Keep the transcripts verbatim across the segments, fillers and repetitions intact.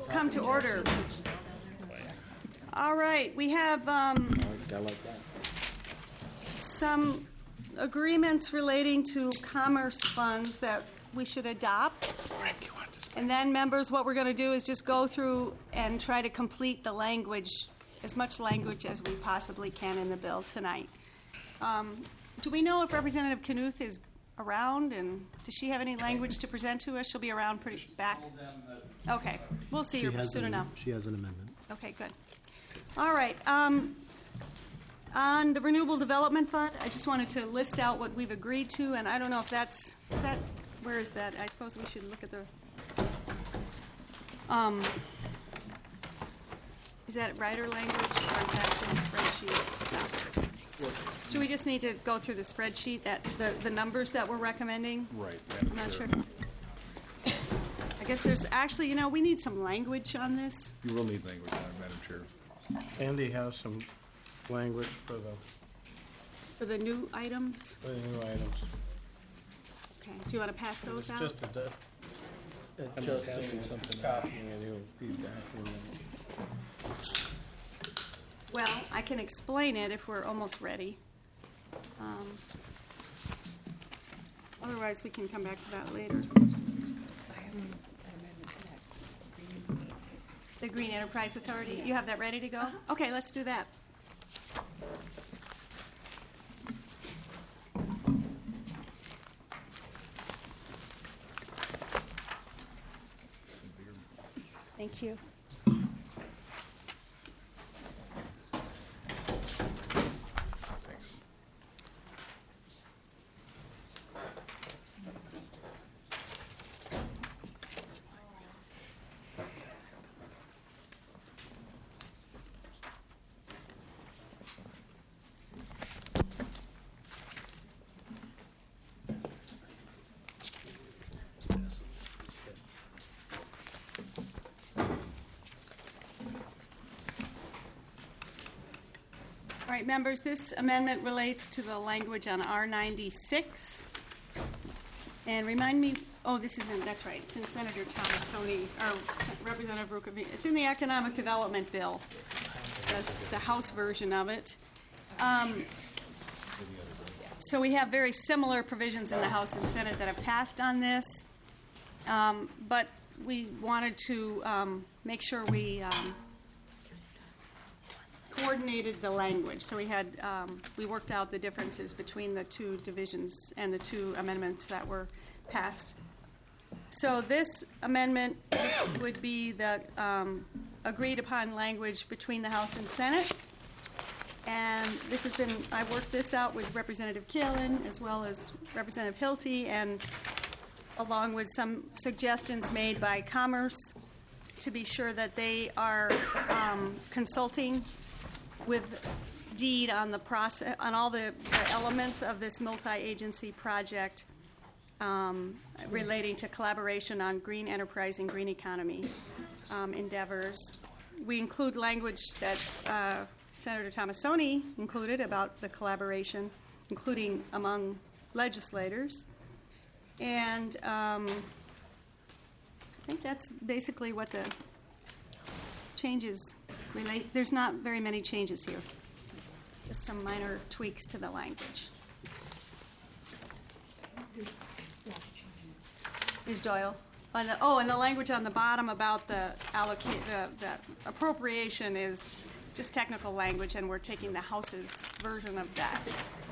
come to order. All right, we have um, some agreements relating to commerce funds that we should adopt. And then, members, what we're going to do is just go through and try to complete the language, as much language as we possibly can in the bill tonight. Um, do we know if Representative Knuth is around, and does she have any language to present to us? She'll be around pretty back. Okay, we'll see her soon enough. She has an amendment. Okay, good. All right. Um, on the Renewable Development Fund, I just wanted to list out what we've agreed to, and I don't know if that's, is that, where is that? I suppose we should look at the, um, is that writer language, or is that just spreadsheet stuff? Do we just need to go through the spreadsheet, that the, the numbers that we're recommending? Right. I'm not sure. I guess there's actually, you know, we need some language on this. You will need language on it, Madam Chair. Andy has some language for the, For the new items? for the new items. Okay, do you want to pass those It's out? just a, di- I'm just passing a something copy, and you'll be back in a minute. Well, I can explain it if we're almost ready. Um, Otherwise, we can come back to that later. The Green Enterprise Authority, you have that ready to go? Okay, let's do that. Thank you. Thanks. All right, members, this amendment relates to the language on R ninety-six. And remind me, oh, this is in, that's right, it's in Senator Thomasoni's, or Representative Rukavina. It's in the Economic Development Bill. That's the House version of it. Um, so we have very similar provisions in the House and Senate that have passed on this. Um, but we wanted to um, make sure we um, coordinated the language. So we had, um, we worked out the differences between the two divisions and the two amendments that were passed. So this amendment would be the um, agreed upon language between the House and Senate. And this has been, I worked this out with Representative Kalin as well as Representative Hilty, and along with some suggestions made by Commerce to be sure that they are um, consulting with DEED on the process, on all the, the elements of this multi-agency project um, relating to collaboration on green enterprise and green economy um, endeavors. We include language that uh, Senator Thomasoni included about the collaboration, including among legislators. And um, I think that's basically what the changes relate. There's not very many changes here, just some minor tweaks to the language. Miz Doyle? On the, oh, and the language on the bottom about the allocate, the, the appropriation is just technical language, and we're taking the House's version of that.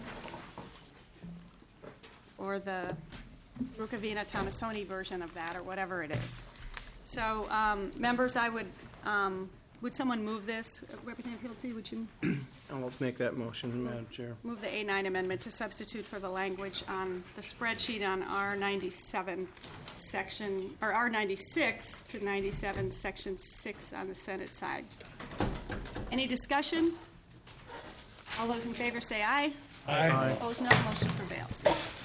Or the Rukavina Thomasoni version of that, or whatever it is. So, um, members, I would, um, would someone move this? Representative Hilty, would you I'll make that motion, Madam Chair. move the A nine amendment to substitute for the language on the spreadsheet on R ninety-seven section, or R ninety-six to ninety-seven, section six on the Senate side? Any discussion? All those in favor say aye. Aye. Opposed, no. Motion prevails.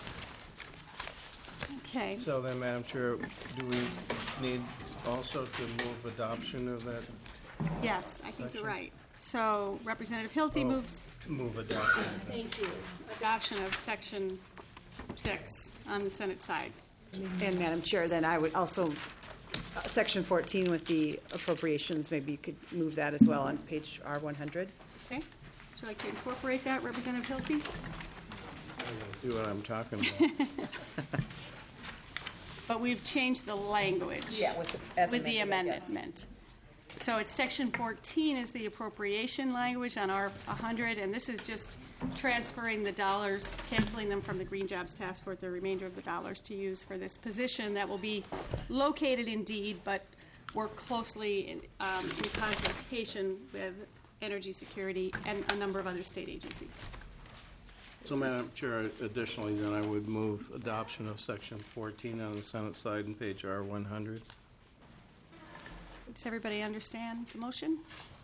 Okay. So then, Madam Chair, do we need also to move adoption of that? Yes, I think you're Section. right. So Representative Hilty Oh. moves Move adoption. Thank you. Adoption of section six on the Senate side. And Madam Chair, then I would also uh, section fourteen with the appropriations, maybe you could move that as well on page R one hundred. Okay? Would you like to incorporate that, Representative Hilty? See what I'm talking about. But we've changed the language. Yeah, with the, as With the amended, I guess. amendment. So it's section fourteen is the appropriation language on R one hundred, and this is just transferring the dollars, canceling them from the Green Jobs Task Force, the remainder of the dollars to use for this position that will be located in Deed, but work closely in, um, in consultation with energy security and a number of other state agencies. So, Madam Chair, additionally, then I would move adoption of section fourteen on the Senate side in page R one hundred. Does everybody understand the motion?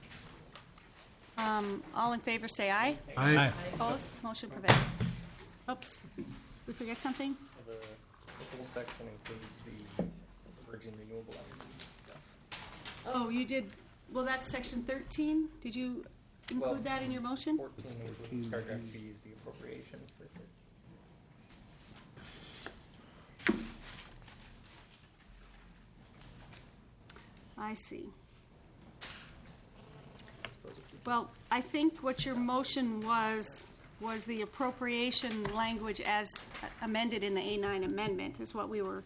Um, all in favor say aye. Aye. Opposed? Motion prevails. Oops, we forget something? The the whole section includes the virgin renewable energy stuff. Oh, you did, well, that's section thirteen. Did you Well, include that in your motion? Fourteen includes paragraph B is the appropriation for thirteen. I see. Well, I think what your motion was, was the appropriation language as amended in the A nine amendment is what we were.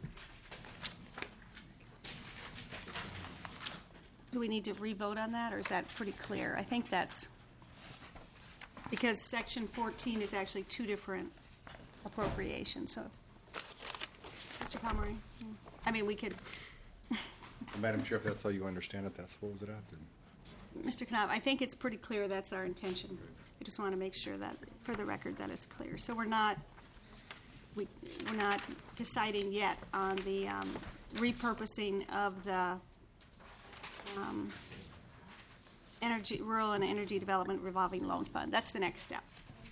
Do we need to re-vote on that, or is that pretty clear? I think that's, because section fourteen is actually two different appropriations, so. Mister Pomeroy, I mean, we could, Madam Chair, if that's how you understand it, that's what was adopted. Mister Knopf, I think it's pretty clear that's our intention. I just want to make sure that, for the record, that it's clear. So we're not, we, we're not deciding yet on the um, repurposing of the um, energy, rural and energy development revolving loan fund. That's the next step.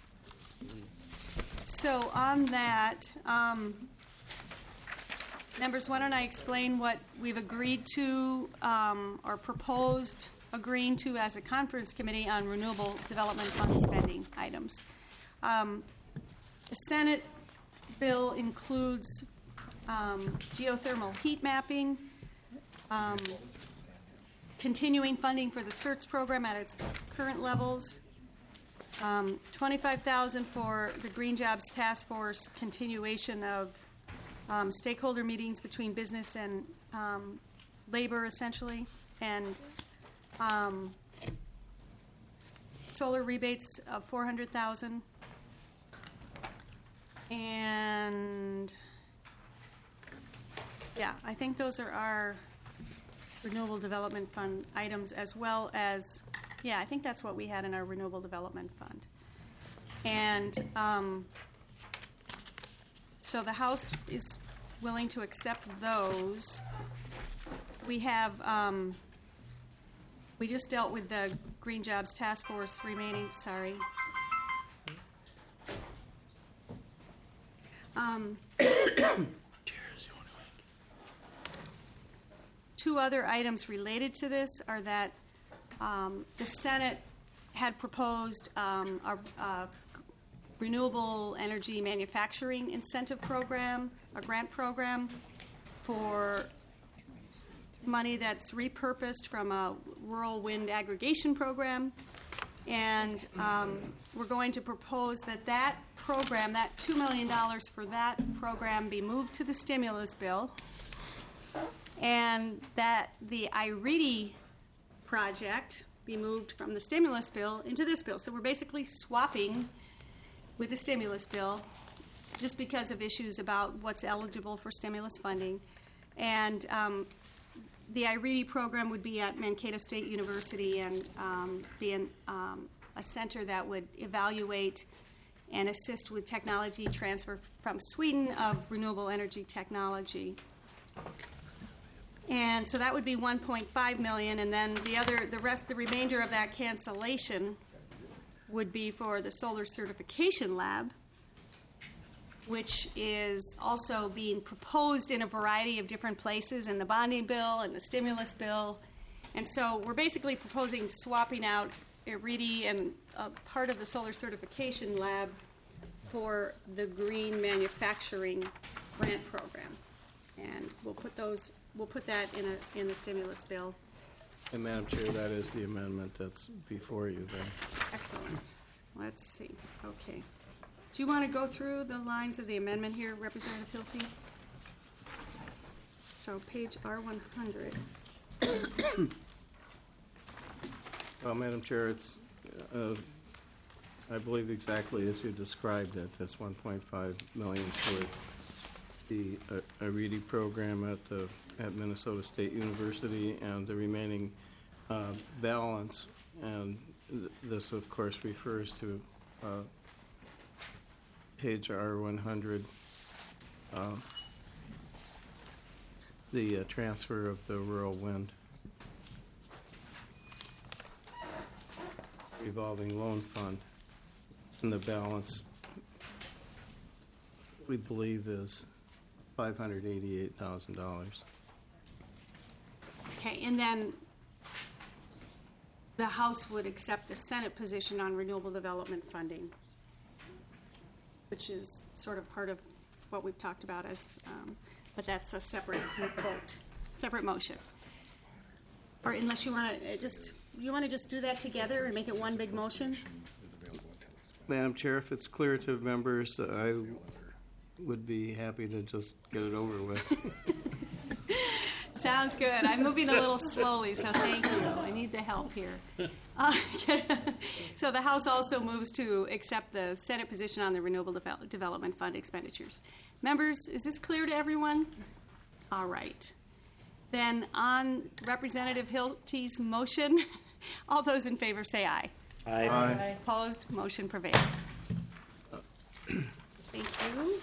So on that, um, members, why don't I explain what we've agreed to um, or proposed agreeing to as a conference committee on renewable development fund spending items. Um, the Senate bill includes um, geothermal heat mapping, um, continuing funding for the CERTS program at its current levels, um, twenty-five thousand dollars for the Green Jobs Task Force continuation of um, stakeholder meetings between business and um, labor, essentially, and um, solar rebates of four hundred thousand dollars. And yeah, I think those are our renewable development fund items, as well as, yeah, I think that's what we had in our renewable development fund. And um, so the House is willing to accept those. We have, um, we just dealt with the Green Jobs Task Force remaining, sorry. Um, two other items related to this are that um, the Senate had proposed um, a, a renewable energy manufacturing incentive program, a grant program for money that's repurposed from a rural wind aggregation program. And um, we're going to propose that that program, that two million dollars for that program, be moved to the stimulus bill, and that the I R I D I project be moved from the stimulus bill into this bill. So we're basically swapping with the stimulus bill just because of issues about what's eligible for stimulus funding. And um, the I R I D I program would be at Mankato State University and um, be an, um, a center that would evaluate and assist with technology transfer from Sweden of renewable energy technology. And so that would be one point five million dollars, and then the other, the rest, the remainder of that cancellation would be for the Solar Certification Lab, which is also being proposed in a variety of different places in the bonding bill and the stimulus bill. And so we're basically proposing swapping out I R I D I and a part of the Solar Certification Lab for the Green Manufacturing Grant Program. And we'll put those we'll put that in a, in the stimulus bill. And Madam Chair, that is the amendment that's before you then. Excellent. Let's see, okay. Do you want to go through the lines of the amendment here, Representative Hilty? So page R one hundred. Well, Madam Chair, it's, uh, I believe exactly as you described it. It's one point five million for the uh, Aridi program at the, at Minnesota State University, and the remaining uh, balance, and th- this, of course, refers to uh, page R one hundred, uh, the uh, transfer of the rural wind revolving loan fund, and the balance, we believe, is five hundred eighty-eight thousand dollars. Okay, and then the House would accept the Senate position on renewable development funding, which is sort of part of what we've talked about as, um, but that's a separate vote, separate motion. Or unless you want to just, you want to just do that together and make it one big motion? Madam Chair, if it's clear to members, I would be happy to just get it over with. Sounds good. I'm moving a little slowly, so thank you. I need the help here. Uh, so the House also moves to accept the Senate position on the Renewable Devel- Development Fund expenditures. Members, is this clear to everyone? All right. Then on Representative Hilty's motion, all those in favor say aye. Aye. Aye. Opposed? Motion prevails. Thank you.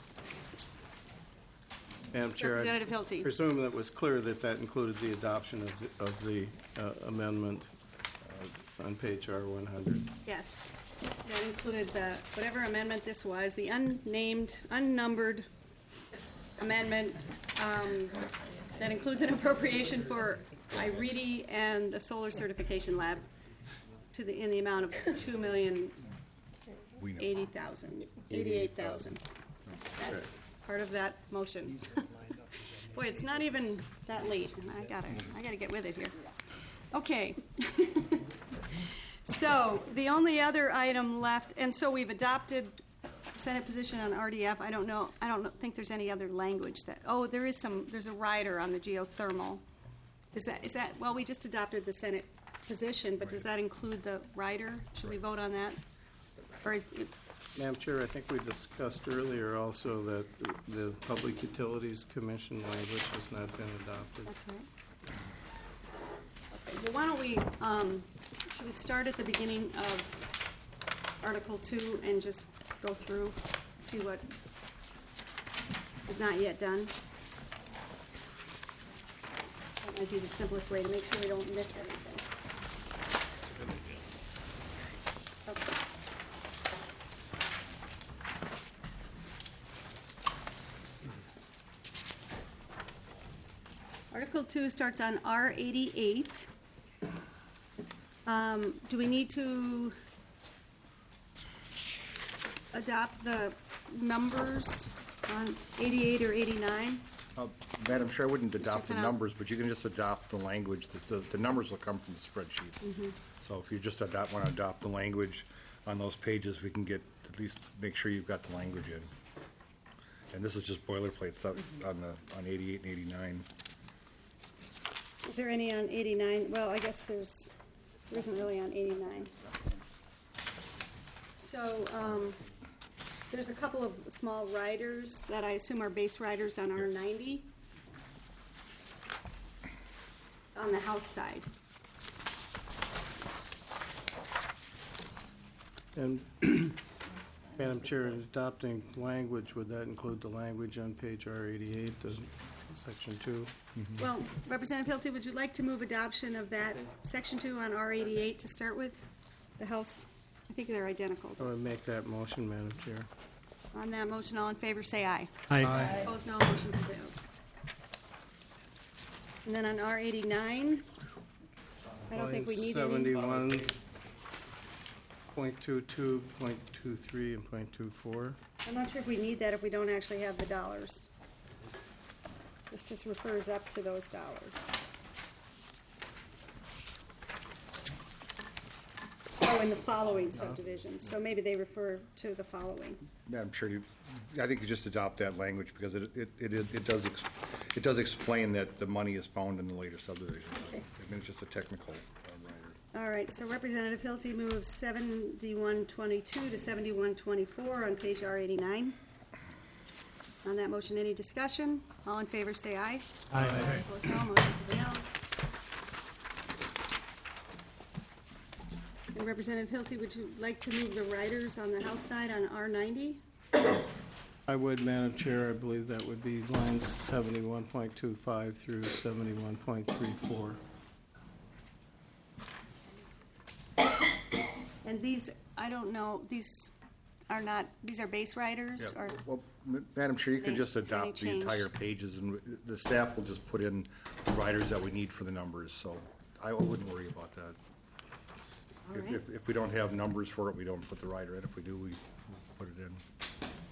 Madam Chair, I Representative Hilty. presume that it was clear that that included the adoption of the, of the uh, amendment uh, on page R one hundred. Yes. That included the, whatever amendment this was, the unnamed, unnumbered amendment um, that includes an appropriation for Iridi and the Solar Certification Lab to the, in the amount of two million We know. eighty thousand, eighty-eight thousand. That's part of that motion. Boy, it's not even that late. I gotta, I gotta get with it here. Okay. So the only other item left, and so we've adopted Senate position on R D F. I don't know, I don't think there's any other language that, oh, there is some, there's a rider on the geothermal. Is that, is that, well, we just adopted the Senate position, but does that include the rider? Should we vote on that? Or is, Madam Chair, I think we discussed earlier also that the Public Utilities Commission language has not been adopted. that's right. Okay, well, why don't we, um, should we start at the beginning of Article Two and just go through, see what is not yet done? That might be the simplest way to make sure we don't miss anything. Okay. Article two starts on R eighty-eight. Um, do we need to adopt the numbers on eighty-eight or eighty-nine? Uh, Madam Chair, I wouldn't adopt the Knapp. numbers, but you can just adopt the language. The, the, the numbers will come from the spreadsheets. Mm-hmm. So if you just adopt, want to adopt the language on those pages, we can get, at least make sure you've got the language in. And this is just boilerplate stuff on the, on eighty-eight and eighty-nine. Is there any on eighty-nine? Well, I guess there's, there isn't really on eighty-nine. So, um, there's a couple of small riders that I assume are base riders on R ninety. On the House side. And, Madam Chair, in adopting language, would that include the language on page R eighty-eight, the section two? Well, Representative Hilty, would you like to move adoption of that section two on R eighty-eight to start with? The House, I think they're identical. I would make that motion, Madam Chair. On that motion, all in favor, say aye. Aye. Opposed, no. Motion prevails. And then on R eighty-nine, I don't think we need any. Seventy-one point two two, point two three, and point two four. I'm not sure if we need that if we don't actually have the dollars. This just refers up to those dollars. Oh, in the following subdivisions, so maybe they refer to the following. Madam Chair, you, I think you just adopt that language because it, it, it, is- it does, ex- it does explain that the money is found in the later subdivision. Okay. I mean, it's just a technical uh, writer. All right, so Representative Hilty moves seventy-one twenty-two to seventy-one twenty-four on page R eighty-nine. On that motion, any discussion? All in favor, say aye. Aye. Opposed, no. Motion prevails. And Representative Hilty, would you like to move the riders on the House side on R ninety? I would, Madam Chair, I believe that would be lines seventy-one point two five through seventy-one point three four. And these, I don't know, these are not, these are base riders, or? Well, M- Madam Chair, you can Any- just is there any adopt the change? entire pages, and w- the staff will just put in the writers that we need for the numbers, so I wouldn't worry about that. All If, right. if, if we don't have numbers for it, we don't put the writer in. If we do, we put it in.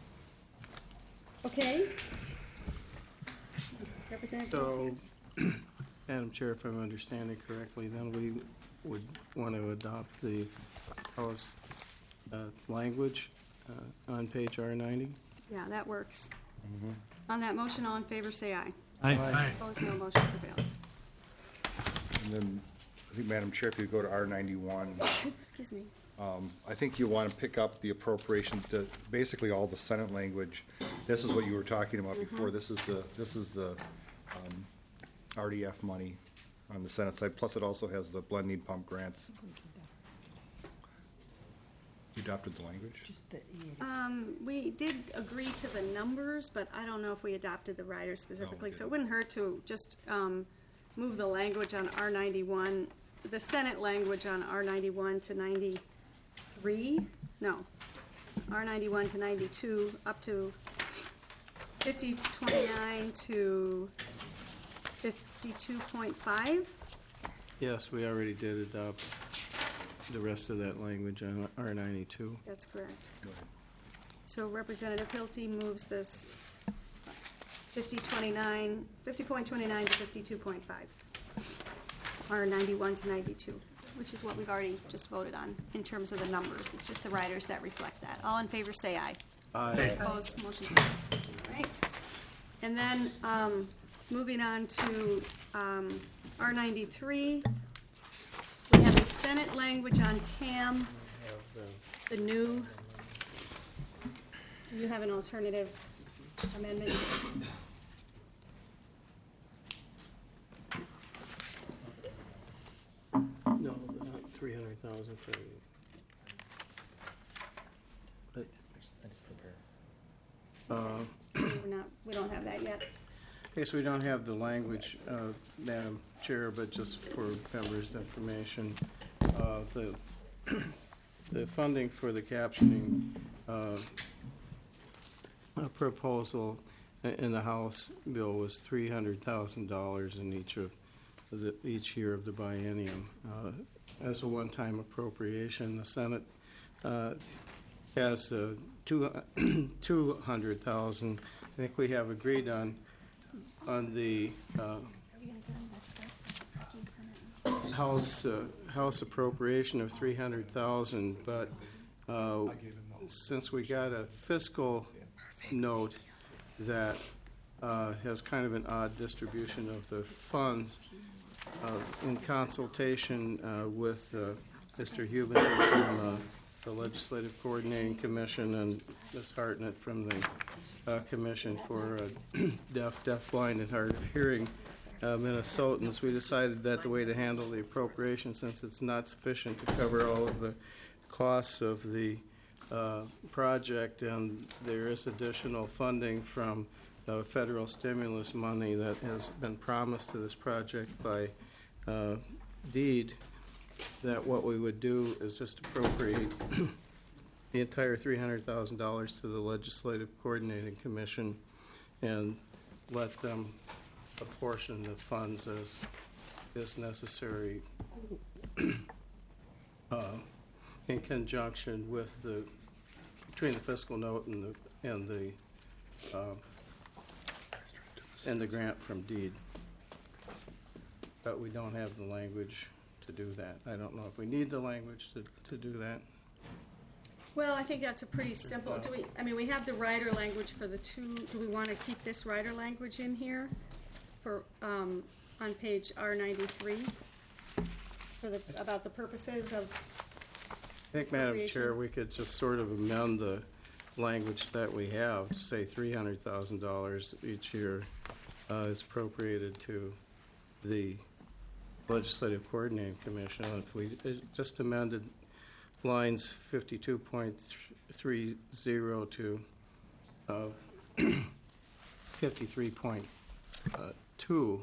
Okay. Representative So, Hilty? Madam Chair, if I'm understanding correctly, then we would want to adopt the House uh, language uh, on page R ninety. Yeah, that works. On that motion, all in favor, say aye. Aye. Opposed, no. Motion prevails. And then, I think, Madam Chair, if you go to R ninety-one, Excuse me. Um, I think you want to pick up the appropriation, to basically all the Senate language. This is what you were talking about before. This is the, this is the um, R D F money on the Senate side, plus it also has the blending pump grants. You adopted the language? Um, we did agree to the numbers, but I don't know if we adopted the rider specifically, we so it wouldn't hurt to just, um, move the language on R ninety-one, the Senate language on R ninety-one to ninety-three, no, R ninety-one to ninety-two, up to fifty twenty-nine to fifty-two point five. Yes, we already did adopt the rest of that language on R ninety-two. That's correct. Go ahead. So Representative Hilty moves this fifty twenty-nine, fifty point twenty-nine to fifty-two point five, or ninety-one to ninety-two, which is what we've already just voted on in terms of the numbers. It's just the riders that reflect that. All in favor, say aye. Aye. Opposed, motion carries. All right. And then, um, moving on to, um, R ninety-three, we have the Senate language on T A M, the new. Do you have an alternative amendment? No, three hundred thousand for, but, uh, We're not, we don't have that yet. okay, so we don't have the language, uh, Madam Chair, but just for members' information, uh, the, the funding for the captioning uh, uh, proposal i- in the House bill was three hundred thousand dollars in each of the, each year of the biennium. Uh, As a one-time appropriation, the Senate uh, has uh, two, two hundred thousand. I think we have agreed on, on the uh, House, uh, House appropriation of three hundred thousand, but uh, since we got a fiscal note that uh, has kind of an odd distribution of the funds, uh, in consultation uh, with uh, Mister Huben from uh, the Legislative Coordinating Commission and Miz Hartnett from the uh, Commission for uh, Deaf, Deafblind, and Hard of Hearing uh, Minnesotans, we decided that the way to handle the appropriation, since it's not sufficient to cover all of the costs of the uh, project, and there is additional funding from uh, federal stimulus money that has been promised to this project by uh, deed, that what we would do is just appropriate the entire three hundred thousand dollars to the Legislative Coordinating Commission and let them apportion the funds as is necessary uh, in conjunction with the, between the fiscal note and the, and the uh, and the grant from deed. But we don't have the language to do that. I don't know if we need the language to, to do that. Well, I think that's a pretty simple, do we, I mean, we have the rider language for the two, do we want to keep this rider language in here for, um, on page R ninety-three? For the, about the purposes of, I think, Madam Chair, Appropriation. we could just sort of amend the language that we have to say three hundred thousand dollars each year uh, is appropriated to the Legislative Coordinating Commission. If we uh, just amended lines fifty-two point three zero to uh, fifty-three point two,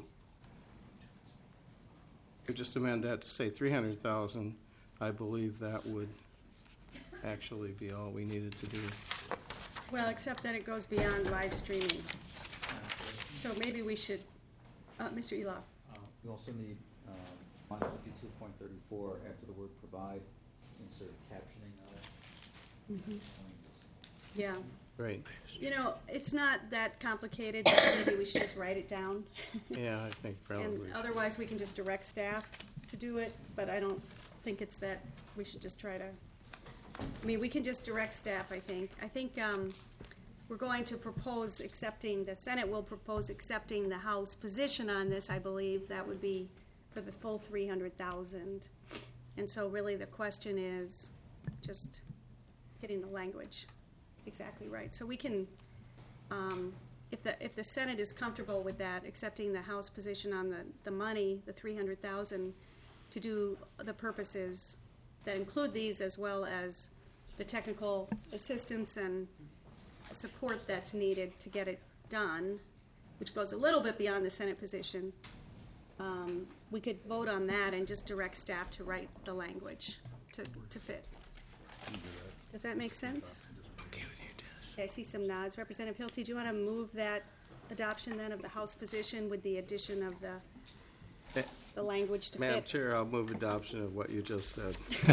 we just amend that to say three hundred thousand, I believe that would actually be all we needed to do. well, except that it goes beyond live streaming. So maybe we should, uh, Mister Eloff, Uh, We also need um, line fifty-two point thirty-four, after the word provide, insert captioning of it. yeah. Right. You know, it's not that complicated, but maybe we should just write it down. Yeah, I think And probably. otherwise, we can just direct staff to do it, but I don't think it's that, we should just try to, I mean, we can just direct staff, I think. I think um, we're going to propose accepting, the Senate will propose accepting the House position on this, I believe. That would be for the full three hundred thousand. And so really the question is just getting the language exactly right. So we can, um, if the, if the Senate is comfortable with that, accepting the House position on the, the money, the three hundred thousand, to do the purposes that include these, as well as the technical assistance and support that's needed to get it done, which goes a little bit beyond the Senate position, um, we could vote on that and just direct staff to write the language to, to fit. Does that make sense? Okay, I see some nods. Representative Hilty, do you want to move that adoption then of the House position with the addition of the, Eh, the language to fit? Madam Chair, I'll move adoption of what you just said.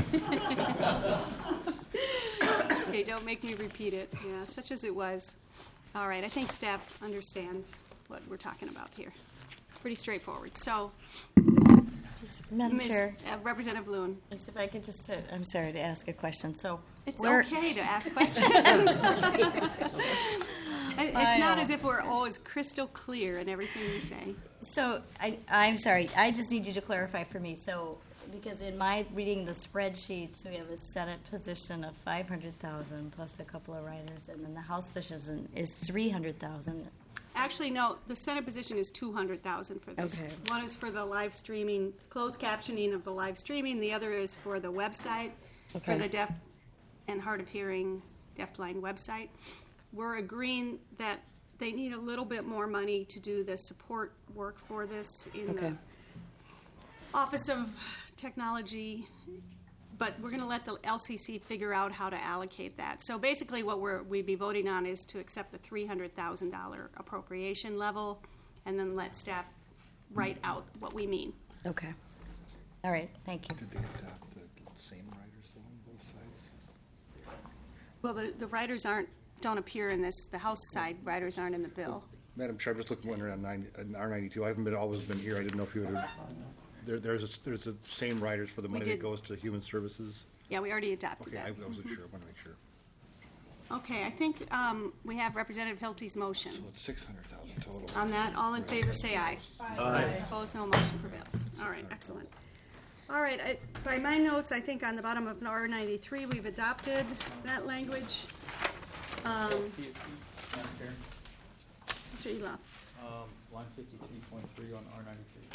Okay, don't make me repeat it. Yeah, such as it was. All right, I think staff understands what we're talking about here. Pretty straightforward. So, Madam Miz- Chair, uh, Representative Loon, if I could just, uh, I'm sorry to ask a question. So it's where- okay to ask questions. I- It's not know. as if we're always crystal clear in everything we say. So I, I'm sorry. I just need you to clarify for me. So because in my reading the spreadsheets, we have a Senate position of five hundred thousand plus a couple of writers, and then the House position is three hundred thousand. Actually, no, the Senate position is two hundred thousand for this. Okay. One is for the live streaming, closed captioning of the live streaming. The other is for the website, for Okay. the deaf and hard of hearing, deafblind website. We're agreeing that they need a little bit more money to do the support work for this in Okay. the Office of Technology, but we're going to let the L C C figure out how to allocate that. So basically what we're, we'd be voting on is to accept the three hundred thousand dollars appropriation level and then let staff write out what we mean. Okay. All right. Thank you. Did they adopt the same writers though on both sides? Well, the, the writers aren't, don't appear in this, the House side writers aren't in the bill. Madam Chair, I'm just looking wondering on nine, on R ninety-two, I haven't been, always been here, I didn't know if you would have, there, there's, a- there's the same writers for the We money that did. goes to human services? Yeah, we already adopted Okay, I that. wasn't sure, I want to make sure. Okay, I think um, we have Representative Hilty's motion. So it's six hundred thousand total. On that, all in favor, say aye. Aye. Opposed, no, motion prevails. All right, excellent. All right, I- by my notes, I think on the bottom of R ninety-three, we've adopted that language. Um, P S C, Madam Chair, Mister Eloff, um, line fifty-three point three on R ninety-three.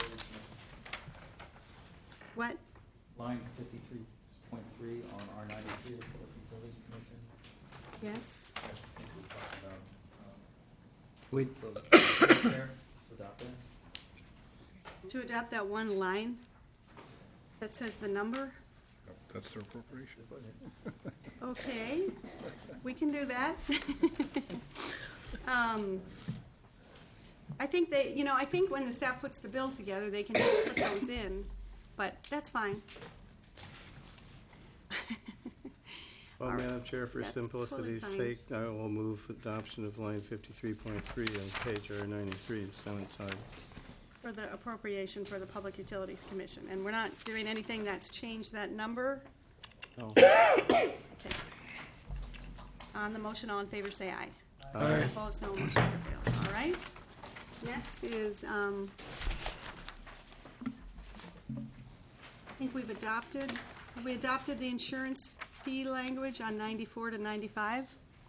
what? Line fifty-three point three on R ninety-three, the Public Utilities Commission. Yes? I think we talked about, um, We, close there, to adopt that. To adopt that one line that says the number? That's their appropriation. Okay, we can do that. Um, I think they, you know, I think when the staff puts the bill together, they can just put those in, but that's fine. Well, All right. Madam Chair, for That's totally simplicity's fine. sake, I will move adoption of line fifty-three point three on page R ninety-three, Senate side. For the appropriation for the Public Utilities Commission. And we're not doing anything that's changed that number. No. Okay. On the motion, all in favor, say aye. Aye. Opposed, no, motion prevails. All right. Next is, um, I think we've adopted, have we adopted the insurance fee language on ninety-four to ninety-five?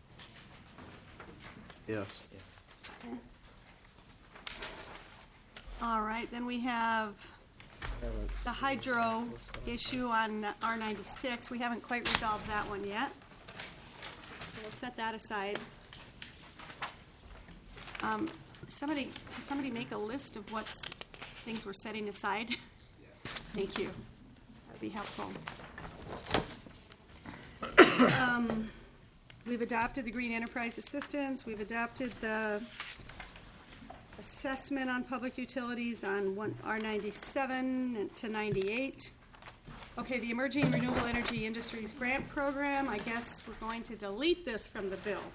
Yes. Okay. All right, then we have the hydro issue on R ninety-six. We haven't quite resolved that one yet. We'll set that aside. Um, Somebody, can somebody make a list of what's, things we're setting aside? Thank you. That'd be helpful. Um, We've adopted the Green Enterprise Assistance. We've adopted the assessment on public utilities on one, R ninety-seven to ninety-eight. Okay, the Emerging Renewable Energy Industries Grant Program, I guess we're going to delete this from the bill.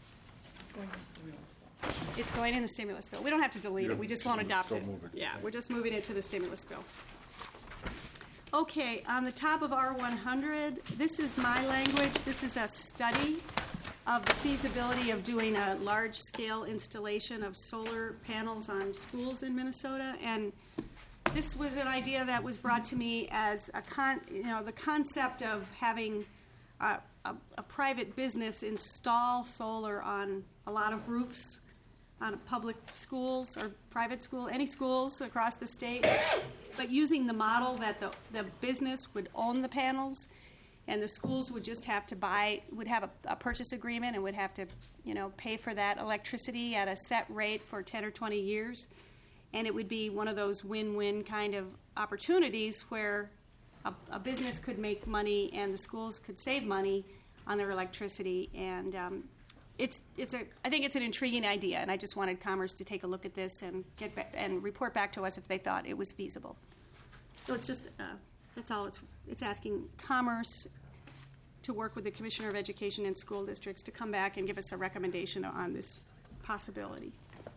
It's going in the stimulus bill. We don't have to delete it, we just won't adopt it. Don't move it. Yeah, we're just moving it to the stimulus bill. Okay, on the top of R one hundred, this is my language. This is a study of the feasibility of doing a large-scale installation of solar panels on schools in Minnesota. And this was an idea that was brought to me as a con, you know, the concept of having a, a, a private business install solar on a lot of roofs on public schools or private school, any schools across the state, but using the model that the, the business would own the panels and the schools would just have to buy, would have a, a purchase agreement and would have to, you know, pay for that electricity at a set rate for ten or twenty years. And it would be one of those win-win kind of opportunities where a, a business could make money and the schools could save money on their electricity. And um, it's it's a I think it's an intriguing idea, and I just wanted Commerce to take a look at this and get back, and report back to us if they thought it was feasible. So it's just uh, that's all it's it's asking Commerce to work with the Commissioner of Education and school districts to come back and give us a recommendation on this possibility.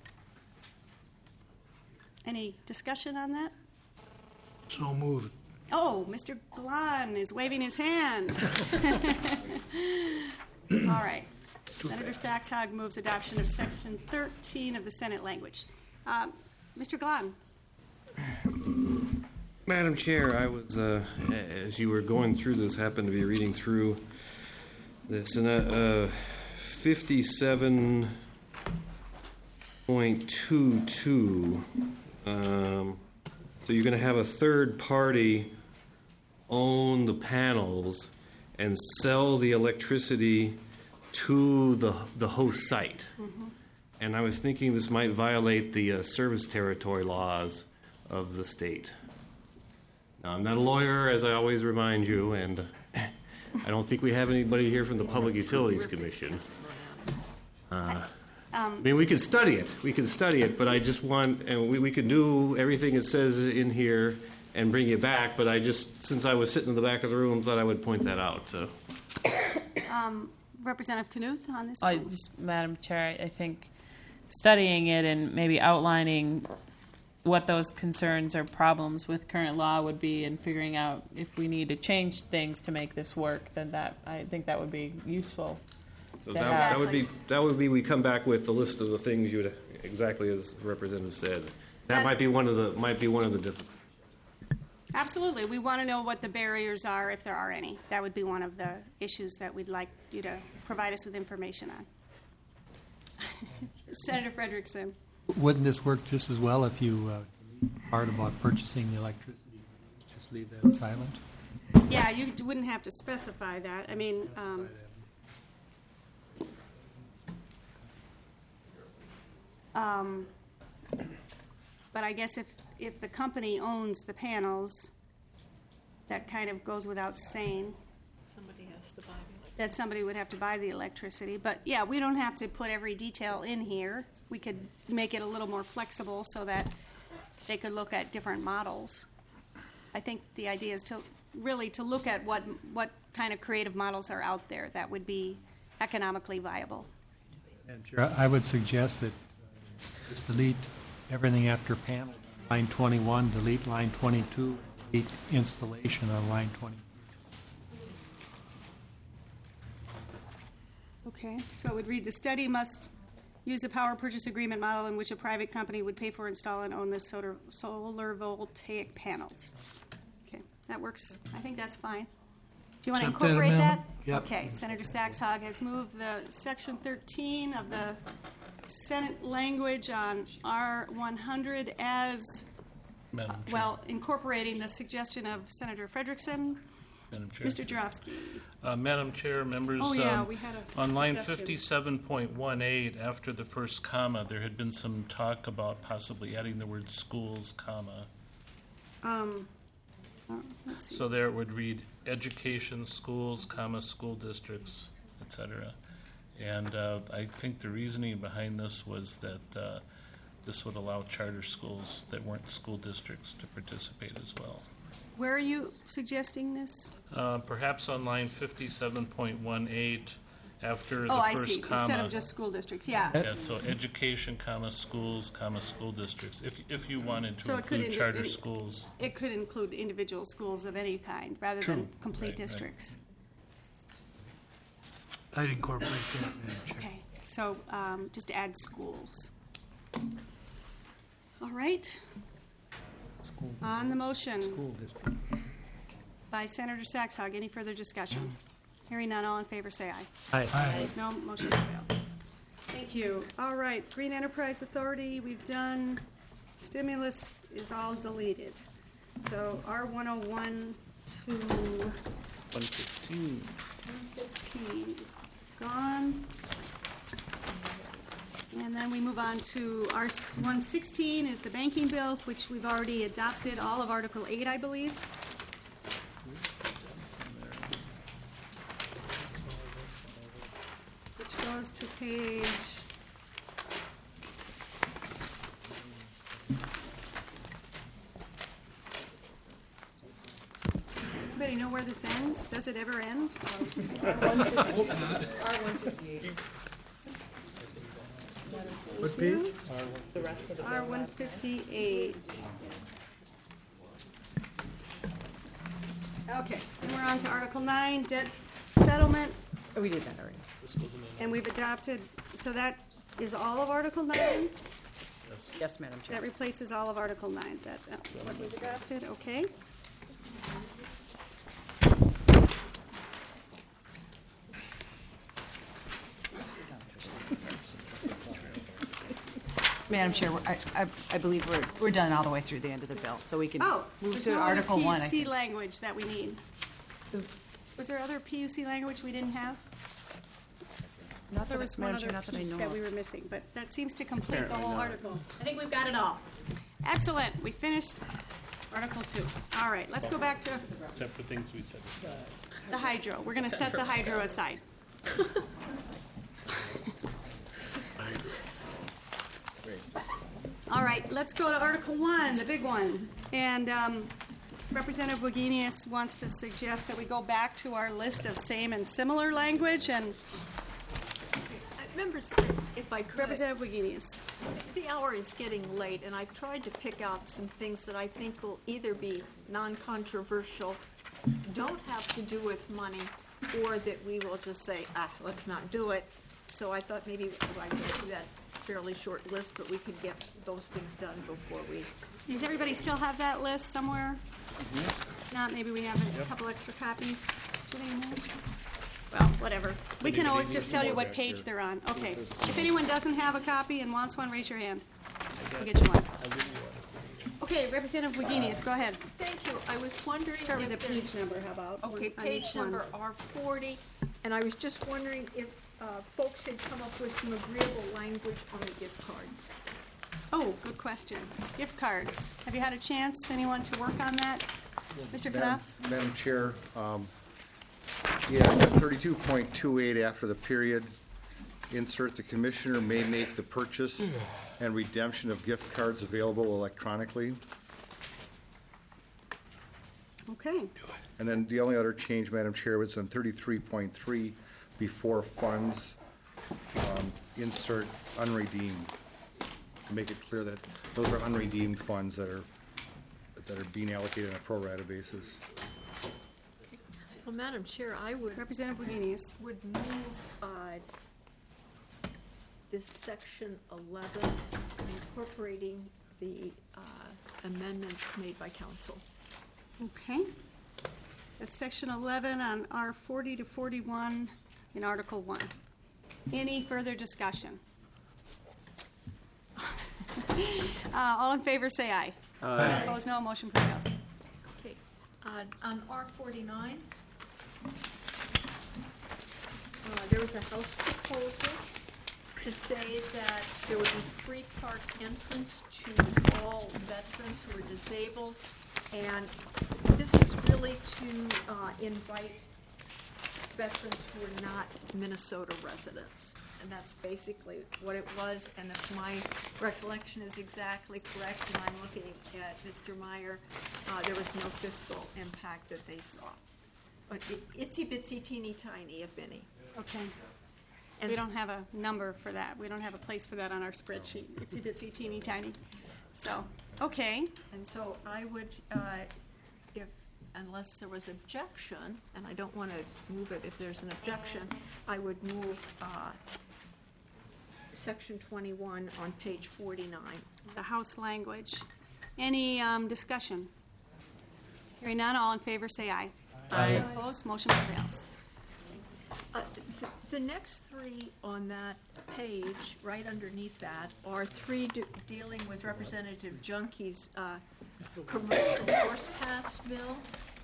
Any discussion on that? So moved. Oh, Mister Glan is waving his hand. All right. Senator Saxhag moves adoption of Section thirteen of the Senate language. Um, Mister Glan. Madam Chair, I was, uh, as you were going through this, happened to be reading through this, and uh, uh, fifty-seven point two two. Um, so you're going to have a third party own the panels and sell the electricity to the the host site. Mm-hmm. And I was thinking this might violate the uh, service territory laws of the state. Now, I'm not a lawyer, as I always remind you, and I don't think we have anybody here from the Public Utilities Commission. Uh, I mean, we could study it. We could study it, but I just want, and we, we could do everything it says in here and bring it back, but I just, since I was sitting in the back of the room, thought I would point that out. So. Um, Representative Knuth on this I one? just, Madam Chair, I think studying it and maybe outlining what those concerns or problems with current law would be and figuring out if we need to change things to make this work, then that, I think that would be useful. So to that, have. that would be, that would be, we come back with the list of the things you would, exactly as the Representative said. That That's- might be one of the, might be one of the different. Absolutely. We want to know what the barriers are, if there are any. That would be one of the issues that we'd like you to provide us with information on. Senator Frederickson. Wouldn't this work just as well if you, uh, part about purchasing the electricity, just leave that silent? Yeah, you wouldn't have to specify that. I mean, um, um, but I guess if, if the company owns the panels, that kind of goes without saying. Somebody has to buy the That somebody would have to buy the electricity. But yeah, we don't have to put every detail in here. We could make it a little more flexible so that they could look at different models. I think the idea is to really to look at what what kind of creative models are out there that would be economically viable. Madam Chair, I would suggest that uh, just delete everything after panel, line twenty-one, delete line twenty-two, delete installation on line twenty. Okay, so it would read, the study must use a power purchase agreement model in which a private company would pay for, install, and own the solar, solar voltaic panels. Okay, that works. I think that's fine. Do you want to Accept that incorporate that? amendment? Yep. Okay, Senator Saxhog has moved the section thirteen of the Senate language on R one hundred as, Madam Chair. well, incorporating the suggestion of Senator Frederickson. Madam Chair. Mister Jarofsky. Uh, Madam Chair, members. Oh, yeah, um, we had a On line suggestion. fifty-seven point one eight, after the first comma, there had been some talk about possibly adding the word schools, comma. Um, uh, let's see. So there it would read education, schools, comma, school districts, et cetera. And uh, I think the reasoning behind this was that uh, this would allow charter schools that weren't school districts to participate as well. Where are you suggesting this? Uh, Perhaps on line fifty-seven point one eight, after Oh, the I first see, comma. instead of just school districts, yeah. Yeah, so education, comma, schools, comma, school districts, if, if you wanted So to it could include indi- charter in- schools. It could include individual schools of any kind, rather than True. complete Right, right. districts. I'd incorporate that, Madam Chair. Okay, so um, just add schools. All right. On the motion School district. by Senator Saxhog, any further discussion? Hearing none, all in favor say aye. Aye. Opposed, no. Motion prevails. Thank you. All right, Green Enterprise Authority, we've done. Stimulus is all deleted. So R one oh one to one fifteen. one fifteen is gone. And then we move on to R one sixteen is the banking bill, which we've already adopted all of Article eight, I believe. Which goes to page anybody know where this ends? Does it ever end? What page? R one fifty-eight. Okay, and we're on to Article nine, debt settlement, Oh, we did that already. and we've adopted, so that is all of Article nine? Yes, Madam Chair. That replaces all of Article nine, that, that's what we've adopted, okay? Madam Chair, we're- I, I, I believe we're, we're done all the way through the end of the bill, so we can Oh, move there's to no other Article one. I P U C think. language that we need. Was there other P U C language we didn't have? Not There that, was I- one Madam Chair, other not that I piece know that we of. were missing, but that seems to complete the Apparently whole not. article. I think we've got it all. Excellent, we finished Article two. All right, let's go back to Except for things we said. the hydro. We're gonna set the hydro aside. All right, let's go to Article one, the big one. And um, Representative Wagenius wants to suggest that we go back to our list of same and similar language, and Uh, Members, if I could, Representative Wagenius. the hour is getting late, and I've tried to pick out some things that I think will either be non-controversial, don't have to do with money, or that we will just say, ah, let's not do it. So I thought maybe I could do that fairly short list, but we could get those things done before we. Does everybody still have that list somewhere? Not, maybe we have a couple extra copies sitting there? Well, whatever. We can always just tell you what page they're on. Okay. If anyone doesn't have a copy and wants one, raise your hand. We'll get you one. Okay, Representative Wagenius, go ahead. Thank you. I was wondering Start with if the there- page number, how about? Okay, on page each one? number R forty, and I was just wondering if uh, folks had come up with some agreeable language on the gift cards. Oh, good question. Gift cards. Have you had a chance, anyone, to work on that? Mister Madam Knopf? Madam Chair, um, yeah, thirty-two point two eight after the period, insert the commissioner may make the purchase and redemption of gift cards available electronically. Okay. And then the only other change, Madam Chair, was on thirty-three point three, before funds, um, insert unredeemed. To make it clear that those are unredeemed funds that are, that are being allocated on a pro rata basis. Well, Madam Chair, I would, Representative Wagenius. would move uh, this section eleven incorporating the uh, amendments made by council. Okay. That's section eleven on R forty to forty-one in Article one. Any further discussion? Uh, All in favor, say aye. Aye. Opposed, no. Motion prevails. Okay, on, on R forty-nine, uh, there was a House proposal to say that there would be free park entrance to all veterans who are disabled, and this was really to uh, invite veterans who are not Minnesota residents. And that's basically what it was, and if my recollection is exactly correct, and I'm looking at Mister Meyer, uh, there was no fiscal impact that they saw. But it- itsy bitsy teeny tiny, if any. Okay. And We s- don't have a number for that. We don't have a place for that on our spreadsheet. Itsy bitsy teeny tiny. So, okay. And so I would, uh, if, unless there was objection, and I don't want to move it if there's an objection, I would move uh, section twenty-one on page forty-nine. The House language. Any um, discussion? Hearing none, all in favor say aye. Aye. Opposed, motion prevails. Uh, th- The next three on that page, right underneath that, are three de- dealing with Representative Junke's uh, commercial horse pass bill.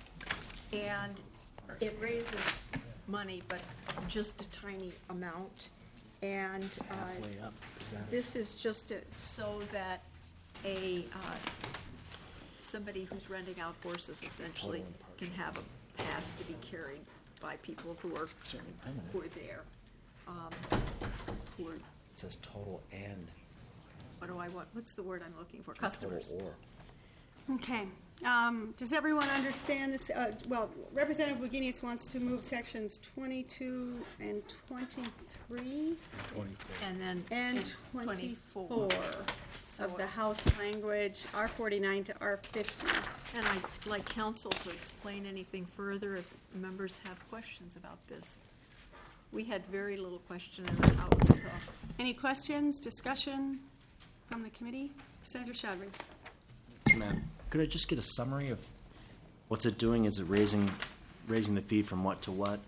And it raises money, but just a tiny amount. And uh, this is just to- so that a, uh, somebody who's renting out horses essentially can have a pass to be carried by people who are, who are there. um, Who are, It says total and. what do I want, what's the word I'm looking for? Customers. Total or. Okay. Um, Does everyone understand this? Uh, Well, Representative Wagenius wants to move sections twenty-two and twenty-three Twenty-four. And then. and twenty-four So- of the House language, R forty-nine to R fifty. And I'd like council to explain anything further if members have questions about this. We had very little question in the House, so. Any questions, discussion from the committee? Senator Chaudhry. Ma'am, could I just get a summary of what's it doing? Is it raising, raising the fee from what to what?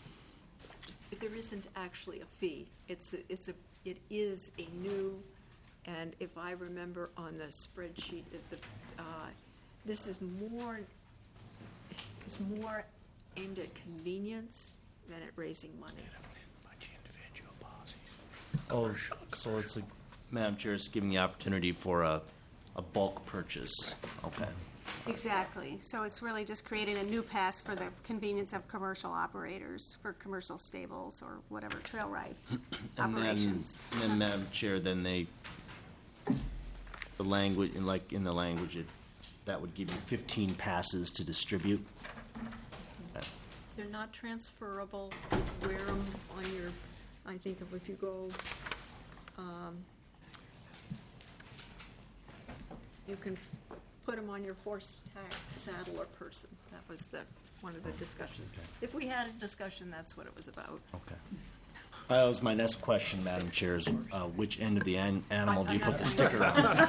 There isn't actually a fee. It's, a- it's a, it is a new, and if I remember on the spreadsheet, that the, uh, this is more, it's more aimed at convenience than at raising money. Oh, so it's like, Madam Chair, it's giving the opportunity for a, a bulk purchase. Okay. Exactly. So it's really just creating a new pass for the convenience of commercial operators, for commercial stables or whatever, trail ride And then, operations. and then, Madam Chair, then they, the language, in like, in the language, it, that would give you fifteen passes to distribute. They're not transferable. Wear them on your, I think of if you go, um, you can put them on your horse, tack, saddle, or person. That was the, one of the discussions. If we had a discussion, that's what it was about. Okay. That was my next question, Madam Chair, is uh, which end of the an- animal do you put the sticker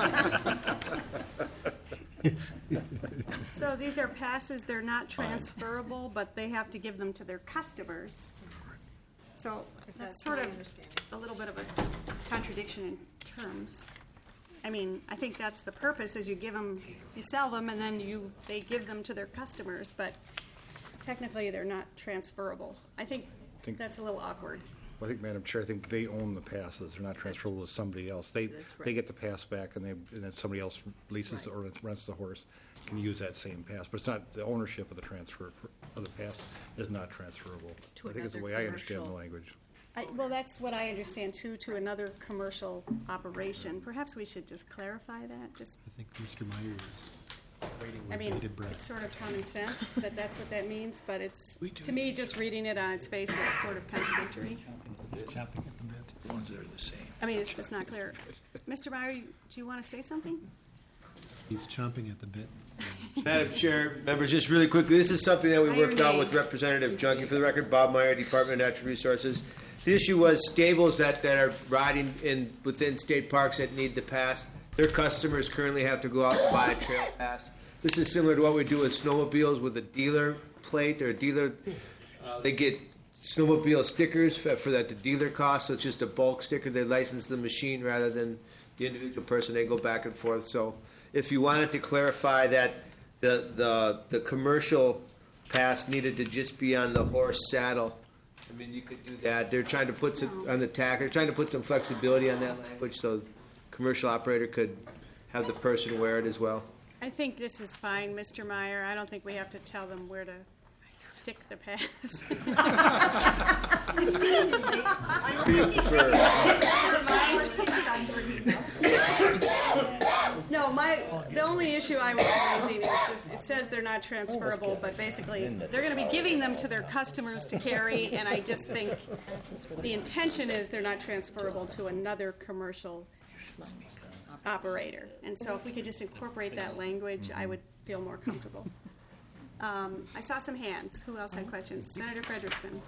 on? So these are passes, they're not transferable, but they have to give them to their customers. So that's That's sort my of understanding. a little bit of a contradiction in terms. I mean, I think that's the purpose, is you give them, you sell them, and then you, they give them to their customers, but technically they're not transferable. I think Think- that's a little awkward. I think, Madam Chair, I think they own the passes. They're not transferable to somebody else. They, That's right. they get the pass back, and they, and then somebody else leases the- or rents the horse, can use that same pass. But it's not, the ownership of the transfer for- of the pass is not transferable. To I think it's the another way I understand the commercial- language. I, well, that's what I understand too, to another commercial operation. Perhaps we should just clarify that, just I think Mister Meyer is Waiting I with mean, bated breath. it's sort of common sense that that's what that means, but it's, to me, just reading it on its face, it's sort of contradictory. The ones that are the same. I mean, it's just not clear. Mister Meyer, do you want to say something? He's chomping at the bit. Madam Chair, members, just really quickly, this is something that we Iron worked out Man. with Representative Junkie. For the record, Bob Meyer, Department of Natural Resources. The issue was stables that, that are riding in, within state parks that need the pass. Their customers currently have to go out and buy a trail pass. This is similar to what we do with snowmobiles with a dealer plate or a dealer. Uh, they get snowmobile stickers for, for that the dealer costs, so it's just a bulk sticker. They license the machine rather than the individual person. They go back and forth. So if you wanted to clarify that the the the commercial pass needed to just be on the horse saddle, I mean, you could do that. They're trying to put some on the tack. They're trying to put some flexibility on that language, so commercial operator could have the person wear it as well. I think this is fine, Mister Meyer. I don't think we have to tell them where to stick the pass. No, my, the only issue I was raising is just, it says they're not transferable, but basically, they're gonna be giving them to their customers to carry, and I just think the intention is they're not transferable to another commercial operator. And so if we could just incorporate that language, I would feel more comfortable. Um, I saw some hands. Who else had questions? Senator Frederickson.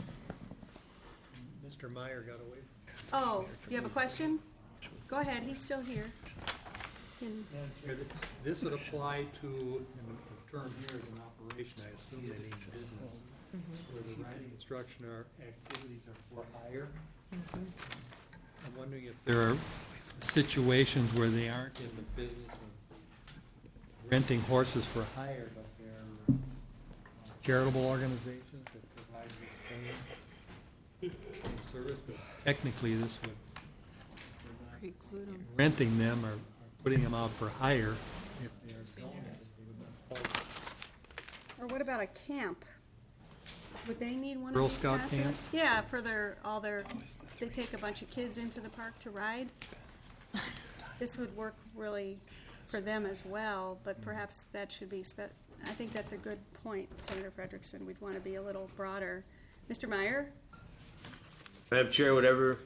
Mister Meyer got away. Oh, you have a question? Go ahead, he's still here. Can- Madam Chair, this- This would apply to, and the term here is an operation, I assume they mean business, where the riding instruction or activities are for hire. I'm wondering if there are situations where they aren't in the business of renting horses for hire, but they're uh, charitable organizations that provide the same service. 'Cause technically, this would, Preclude 'em. renting them or or putting them out for hire if they are selling it. they would not qualify. Or what about a camp? Would they need one Girl of these Scout passes? camp? Yeah, for their, all their, they take a bunch of kids into the park to ride. This would work really for them as well, but perhaps that should be, spe- I think that's a good point, Senator Frederickson. We'd want to be a little broader. Mister Meyer? Madam Chair, whatever.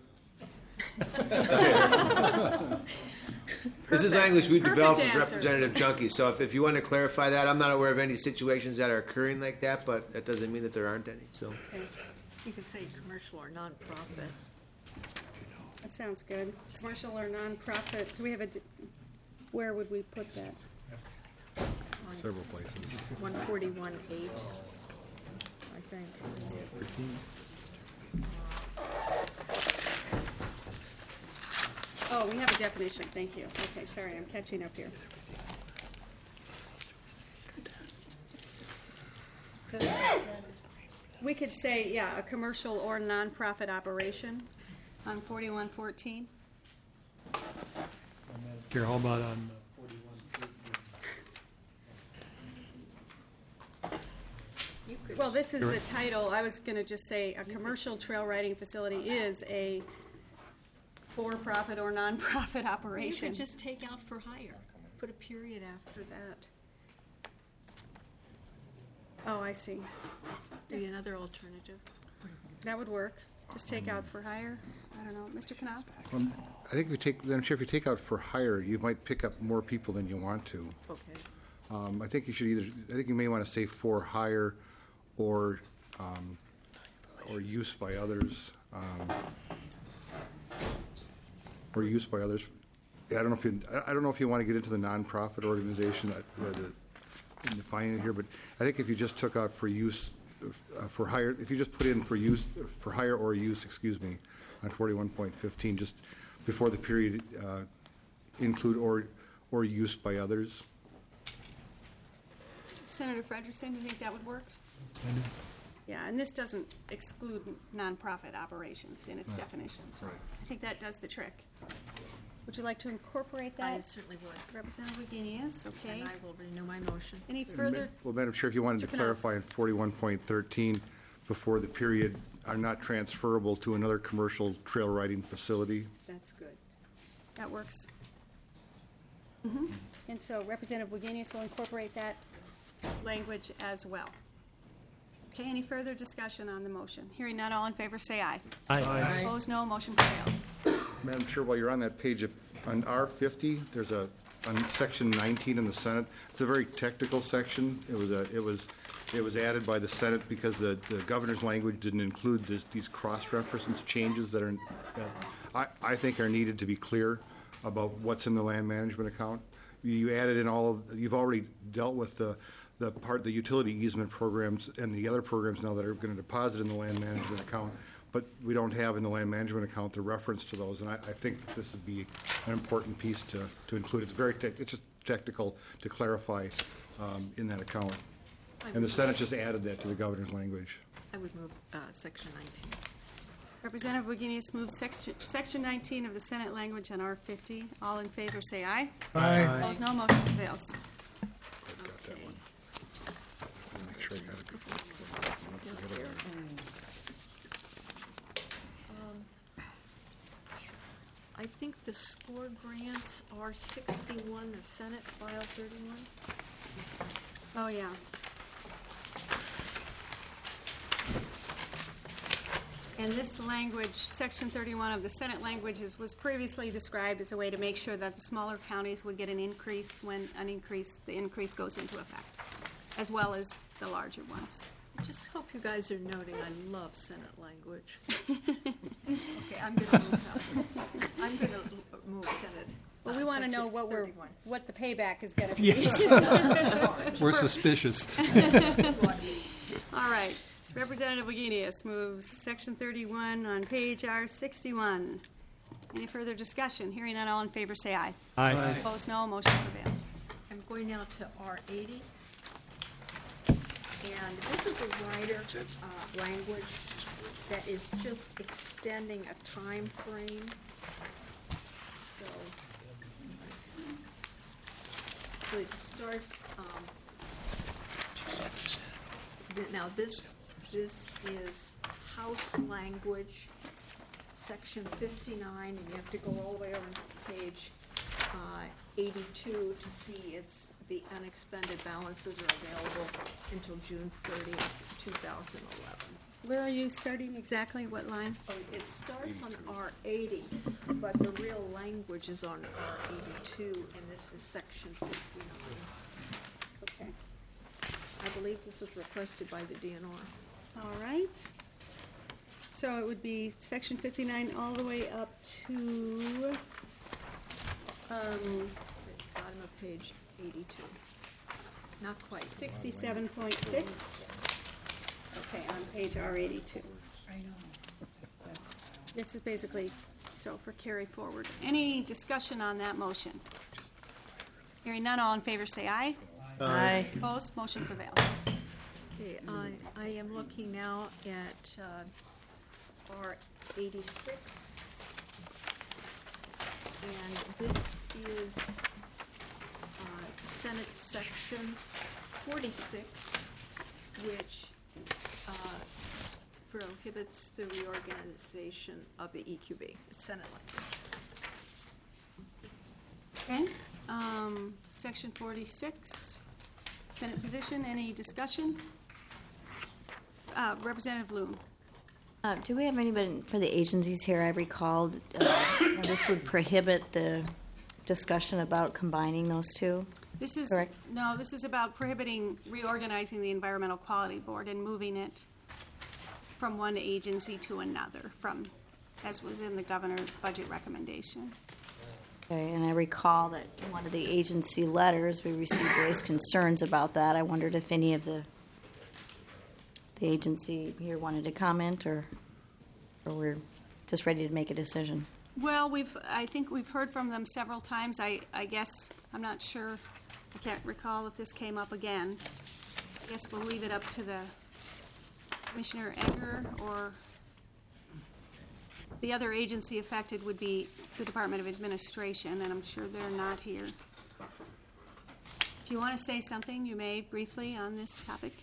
This is language we Perfect developed with answer. Representative Junkie, so if, if you want to clarify that, I'm not aware of any situations that are occurring like that, but that doesn't mean that there aren't any, so. Okay, You could say commercial or nonprofit. that sounds good. Commercial or nonprofit, do we have a, di- where would we put that? Several places. One forty-one eight, I think. Oh, we have a definition, thank you. Okay, sorry, I'm catching up here. We could say, yeah, a commercial or nonprofit operation on forty-one fourteen. Chair, how about on forty-one thirteen? You could, Well, this is the title. I was going to just say, a commercial trail riding facility is a for-profit or nonprofit you operation. could just take out for hire, put a period after that. Oh, I see. Be another alternative. That would work. Just take out for hire. I don't know. Mister Knopf? Um, I think if you take, I'm sure if you take out for hire, you might pick up more people than you want to. Okay. Um, I think you should either, I think you may want to say for hire or, um, or use by others. um, Or use by others. Yeah, I don't know if you, I- I don't know if you want to get into the nonprofit organization, uh, the- in defining it here, but I think if you just took out for use, uh, for hire, if you just put in for use, for hire or use, excuse me, on forty-one point fifteen, just before the period, uh, include or, or use by others. Senator Frederickson, do you think that would work? Yeah, and this doesn't exclude nonprofit operations in its definition, so I think that does the trick. Would you like to incorporate I that? certainly would. Representative Wagenius, okay. And I will renew my motion. Any further? Well, Madam Chair, if you wanted to Mister Knopf. clarify in forty-one point thirteen, before the period are not transferable to another commercial trail riding facility. That's good. That works. Mhm. And so Representative Wagenius will incorporate that language as well. Okay, any further discussion on the motion? Hearing none, all in favor say aye. Aye. Opposed, no. Motion prevails. Madam Chair, while you're on that page, if, on R fifty, there's a, on section nineteen in the Senate, it's a very technical section. It was a, it was, it was added by the Senate because the, the governor's language didn't include this, these cross-reference changes that are, that I, I think are needed to be clear about what's in the land management account. You added in all of, you've already dealt with the, the part, the utility easement programs and the other programs now that are going to deposit in the land management account, but we don't have in the land management account the reference to those, and I, I think that this would be an important piece to, to include. It's very, tech, it's just technical to clarify um, in that account. And the Senate just added that to the governor's language. I would move uh, section nineteen. Representative Wagenius moves section, section nineteen of the Senate language on R fifty. All in favor say aye. Aye. Opposed, no. Motion prevails. Got that one. Make sure I got it before. I don't forget about it. Um, I think the SCORE grants are sixty-one, the Senate file thirty-one. Oh, yeah. And this language, section thirty-one of the Senate languages, was previously described as a way to make sure that the smaller counties would get an increase when an increase, the increase goes into effect, as well as the larger ones. I just hope you guys are noting I love Senate language. Okay, I'm going to move that. I'm going to move Senate. Well, we uh, want to section know what we're, thirty-one. what the payback is going to be. Yes. We're suspicious. All right. Representative Wagenius moves section thirty-one on page R sixty-one. Any further discussion? Hearing none, all in favor say aye. Aye. Opposed, no. Motion prevails. I'm going now to R eighty. And this is a rider uh, language that is just extending a time frame. So, so it starts, um, th- now this, this is House language, section fifty-nine, and you have to go all the way over to page uh, eighty-two to see it's, the unexpended balances are available until June thirtieth, two thousand eleven. Where are you starting exactly? What line? Oh, it starts on R eighty, but the real language is on R eighty-two, and this is section fifty-nine. Okay. I believe this was requested by the D N R. All right. So it would be section fifty-nine all the way up to, um, Bottom of page eighty-two. Not quite. sixty-seven point six. Okay, on page R eighty-two. I know. This is basically, so for carry forward. Any discussion on that motion? Hearing none, all in favor say aye. Aye. Opposed, motion prevails. Okay, I, I am looking now at uh, R eighty-six. And this is uh, Senate Section forty-six, which uh, prohibits the reorganization of the E Q B. It's Senate language. Okay, um, section forty-six, Senate position, any discussion? Uh, Representative Loon. Uh, do we have anybody for the agencies here? I recalled uh, this would prohibit the discussion about combining those two. This is, Correct. no, this is about prohibiting reorganizing the Environmental Quality Board and moving it from one agency to another, from, as was in the governor's budget recommendation. Okay, and I recall that in one of the agency letters, we received raised concerns about that. I wondered if any of the the agency here wanted to comment, or or we're just ready to make a decision. Well, we've, I think we've heard from them several times. I, I guess, I'm not sure, I can't recall if this came up again. I guess we'll leave it up to the Commissioner Egger, or the other agency affected would be the Department of Administration, and I'm sure they're not here. If you want to say something, you may briefly on this topic.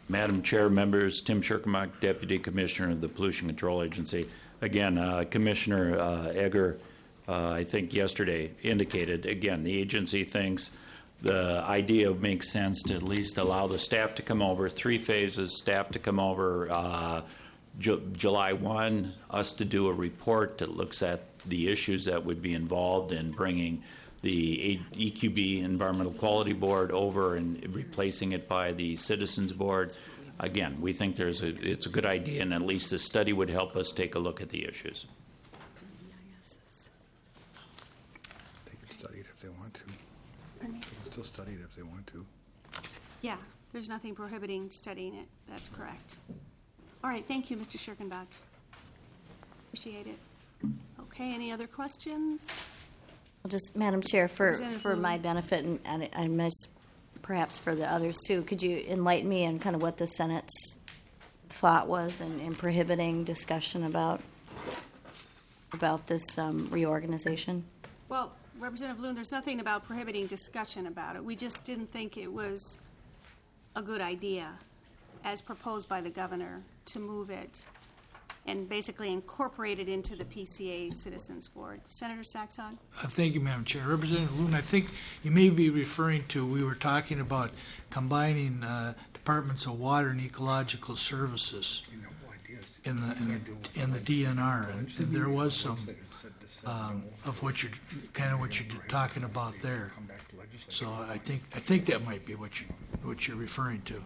Madam Chair, members, Tim Sherkemach, Deputy Commissioner of the Pollution Control Agency. Again, uh, Commissioner uh, Egger, uh, I think yesterday indicated, again, the agency thinks the idea makes sense to at least allow the staff to come over, three phases, staff to come over uh, Ju- July first, us to do a report that looks at the issues that would be involved in bringing the E Q B, Environmental Quality Board, over and replacing it by the Citizens Board. Again, we think there's a, it's a good idea, and at least the study would help us take a look at the issues. They can study it if they want to. They can still study it if they want to. Yeah, there's nothing prohibiting studying it. That's correct. All right, thank you, Mister Schirkenbach. Appreciate it. Okay, any other questions? Well, just, Madam Chair, for, Representative for my Bloom. benefit, and, and I miss perhaps for the others too, could you enlighten me on kind of what the Senate's thought was in, in prohibiting discussion about about this um, reorganization? Well, Representative Loon, there's nothing about prohibiting discussion about it. We just didn't think it was a good idea, as proposed by the governor, to move it and basically incorporate it into the P C A Citizens Board. Senator Saxon? Uh, Thank you, Madam Chair. Representative Loon, I think you may be referring to, we were talking about combining uh, Departments of Water and Ecological Services in the, in the, in the D N R. And and there was some um, of what you're, kind of what you're talking about there. So I think, I think that might be what you, what you're referring to.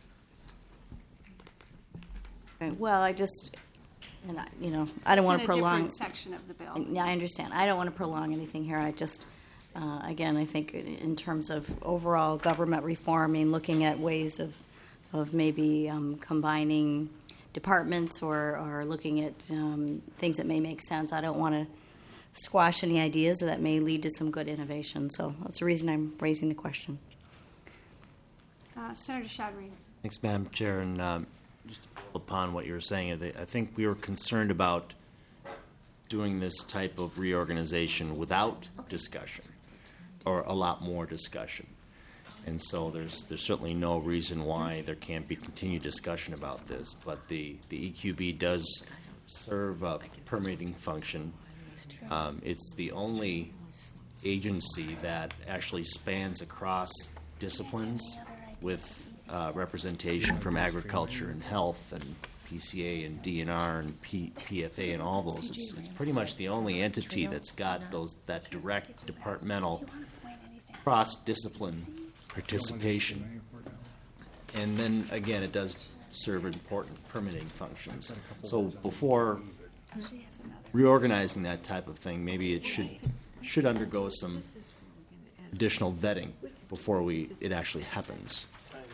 Okay, well, I just, and I, you know, I don't want to It's in a prolong. different section of the bill. Yeah, I understand. I don't want to prolong anything here. I just, uh, again, I think in in terms of overall government reform, I mean, looking at ways of, of maybe um, combining departments or, or looking at um, things that may make sense. I don't want to squash any ideas that may lead to some good innovation. So that's the reason I'm raising the question. Uh, Senator Shadri? Thanks, Madam Chair. And um, just to build upon what you were saying, I thi- I think we were concerned about doing this type of reorganization without discussion, or a lot more discussion. And so there's there's certainly no reason why there can't be continued discussion about this. But the, the E Q B does serve a permitting function. Um, it's the only agency that actually spans across disciplines with uh, representation from agriculture and health and P C A and D N R and P, PFA and all those. It's, it's pretty much the only entity that's got those that direct departmental cross-discipline participation. And then again, it does serve important permitting functions. So before reorganizing that type of thing, maybe it should should undergo some additional vetting before we it actually happens.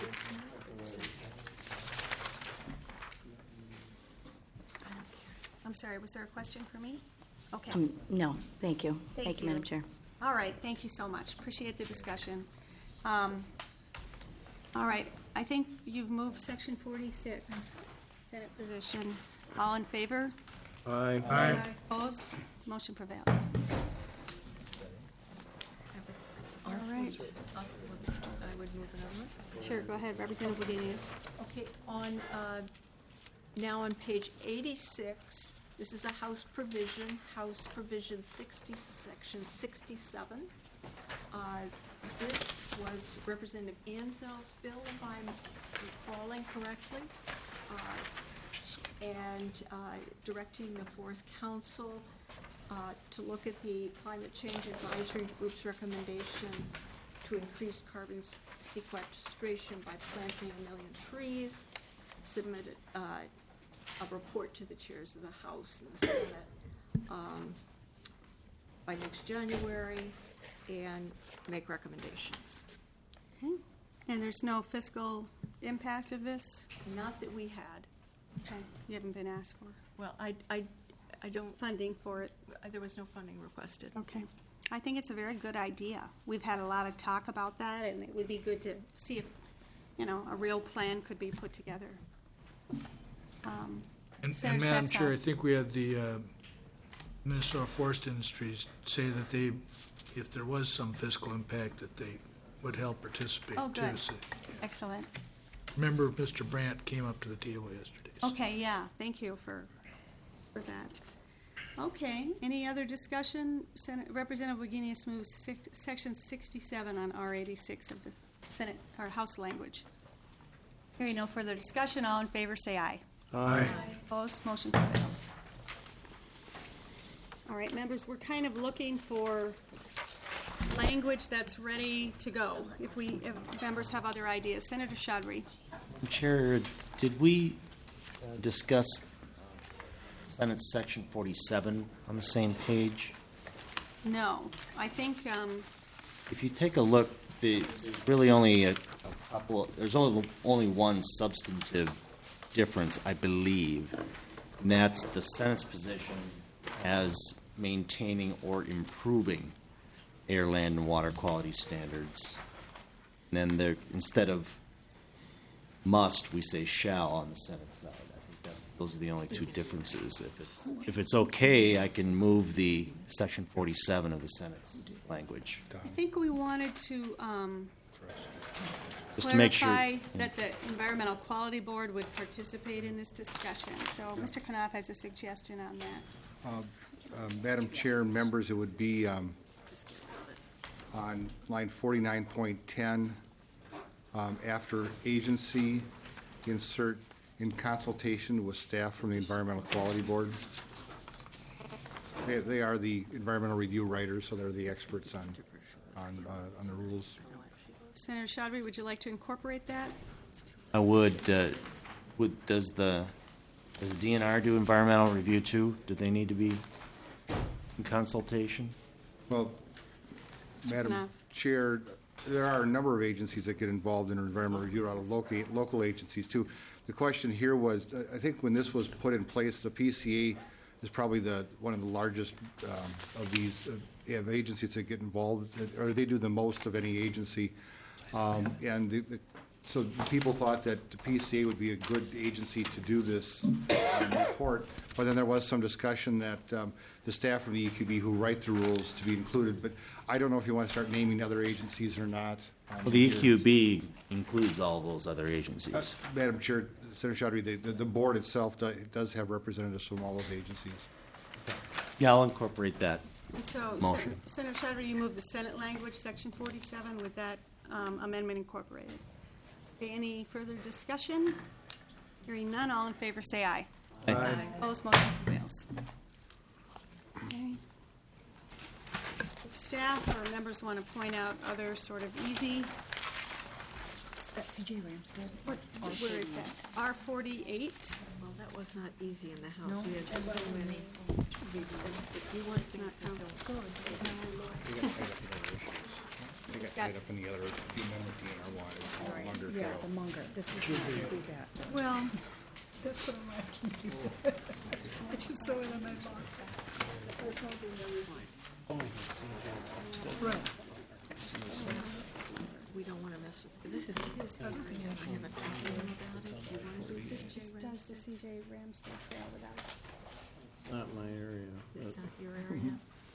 I'm sorry, was there a question for me? Okay. Um, no, thank you. Thank Thank you, you. Madam Chair. All right, thank you so much. Appreciate the discussion. Um, All right, I think you've moved section forty-six, Senate position. All in favor? Aye. Aye. Opposed? Motion prevails. All right. I would move another one. Sure, go ahead, Representative Wagenius. Okay, on, uh, now on page eighty-six, this is a House provision, House provision sixty, section sixty-seven. Uh, This was Representative Anzel's bill, if I'm recalling correctly, uh, and uh, directing the Forest Council uh, to look at the Climate Change Advisory Group's recommendation to increase carbon s- sequestration by planting a million trees, submit uh, a report to the chairs of the House and the Senate um, by next January, and make recommendations. Okay. And there's no fiscal impact of this? Not that we had. Okay, you haven't been asked for Well, I, I, I don't, funding for it? there was no funding requested. Okay. I think it's a very good idea. We've had a lot of talk about that, and it would be good to see if, you know, a real plan could be put together. Um, And, and Senator Madam Saxon. Chair, I think we had the uh, Minnesota Forest Industries say that they, if there was some fiscal impact, that they would help participate too. Oh, good. So- Excellent. Remember, Mister Brandt came up to the table yesterday. Okay, yeah, thank you for, for that. Okay, any other discussion? Senate, Representative Wagenius moves six, section sixty-seven on R eighty-six of the Senate, or House language. Hearing no further discussion, all in favor say aye. Aye. Opposed, motion prevails. All right, members, we're kind of looking for language that's ready to go, if we, if members have other ideas. Senator Chaudhry. Chair, did we uh, discuss Senate Section forty-seven on the same page? No, I think, um, If you take a look, the- there's really only a, a couple, there's only, only one substantive difference, I believe, and that's the Senate's position as maintaining or improving air, land, and water quality standards. And then there, instead of must, we say shall on the Senate side. I think that's, those are the only two differences. If it's, if it's okay, I can move the Section forty-seven of the Senate's language. I think we wanted to um, Just to make sure. clarify that the Environmental Quality Board would participate in this discussion. So Mister Knopf has a suggestion on that. Uh, uh, Madam Chair and members, it would be um, on line forty-nine point ten, um, after agency, insert in consultation with staff from the Environmental Quality Board. They, they are the environmental review writers, so they're the experts on, on, uh, on the rules. Senator Chaudhry, would you like to incorporate that? I would, uh, would, does the, does the D N R do environmental review too? Do they need to be in consultation? Well, Madam No. Chair, there are a number of agencies that get involved in environmental review, out of local, local agencies too. The question here was, uh, I think when this was put in place, the P C A is probably the, one of the largest um, of these uh, of agencies that get involved, or they do the most of any agency. Um, And the, the, so people thought that the P C A would be a good agency to do this um, report, but then there was some discussion that um, the staff from the E Q B who write the rules to be included, but I don't know if you want to start naming other agencies or not. Um, Well, the E Q B includes all those other agencies. Uh, Madam Chair, Senator Chaudhry, the, the, the board itself do- does have representatives from all those agencies. Yeah, I'll incorporate that And so, motion. Sen- Senator Chaudhry, you moved the Senate language, section forty-seven, with that um, amendment incorporated. Okay, any further discussion? Hearing none, all in favor say aye. Aye. Aye. Opposed, motion prevails. Okay. If staff or members want to point out other sort of easy, That C J Ramsdale. what, where is that? R forty-eight? Well, that was not easy in the No. House. We had so many. If you want things that don't. They got tied up in the other, the amendment D N R wanted, Munger Yeah, Trail. the Munger, this is not to do that. Well, That's what I'm asking you. I just saw it on my boss. That's not being Right. We don't want to mess with, this is his area. I haven't talked to him about it. Do you want to do this this? just does the C J Ramsdale Trail without. Not my area. It's not your area?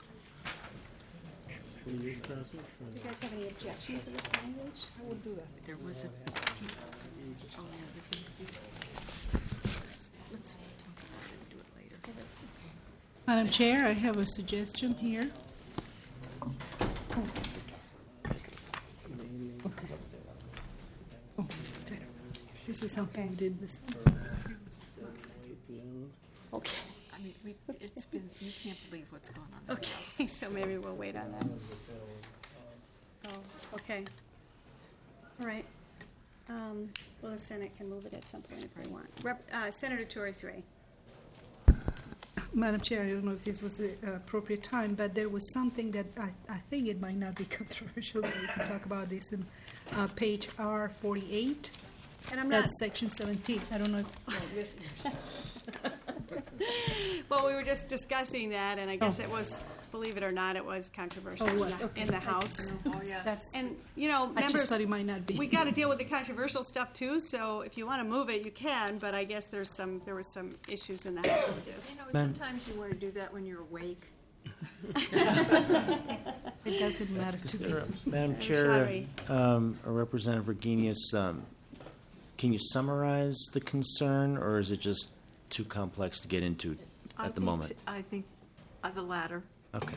Can you pass it? Do you guys have any objection to this language? I will do that. There was a piece, oh, yeah, we can, we can- let's talk about it and do it later. Madam Chair, I have a suggestion here. Okay. Oh, okay. This is something we did this. Okay. I mean, we, it's been, you can't believe what's going on. Okay, so maybe we'll wait on that. Oh, okay. All right. Um, Well, the Senate can move it at some point if they want. Rep- uh, Senator Torres Ray. Madam Chair, I don't know if this was the uh, appropriate time, but there was something that I, I think it might not be controversial, that we can talk about this in uh, page R forty-eight. And I'm not. That's section seventeen. I don't know if. Well, we were just discussing that, and I guess it was, believe it or not, it was controversial Oh, it in was, the- okay. in the House. Oh, yes. That's, And, you know, I just members, thought it might not be. we got to deal with the controversial stuff too, so if you want to move it, you can, but I guess there's some, there was some issues in the House with this. You know, sometimes you want to do that when you're awake. It doesn't matter to me. Madam Chair, Chair, um, Representative Virginius, um, can you summarize the concern, or is it just too complex to get into I at the think- moment? I think uh, the latter. Okay.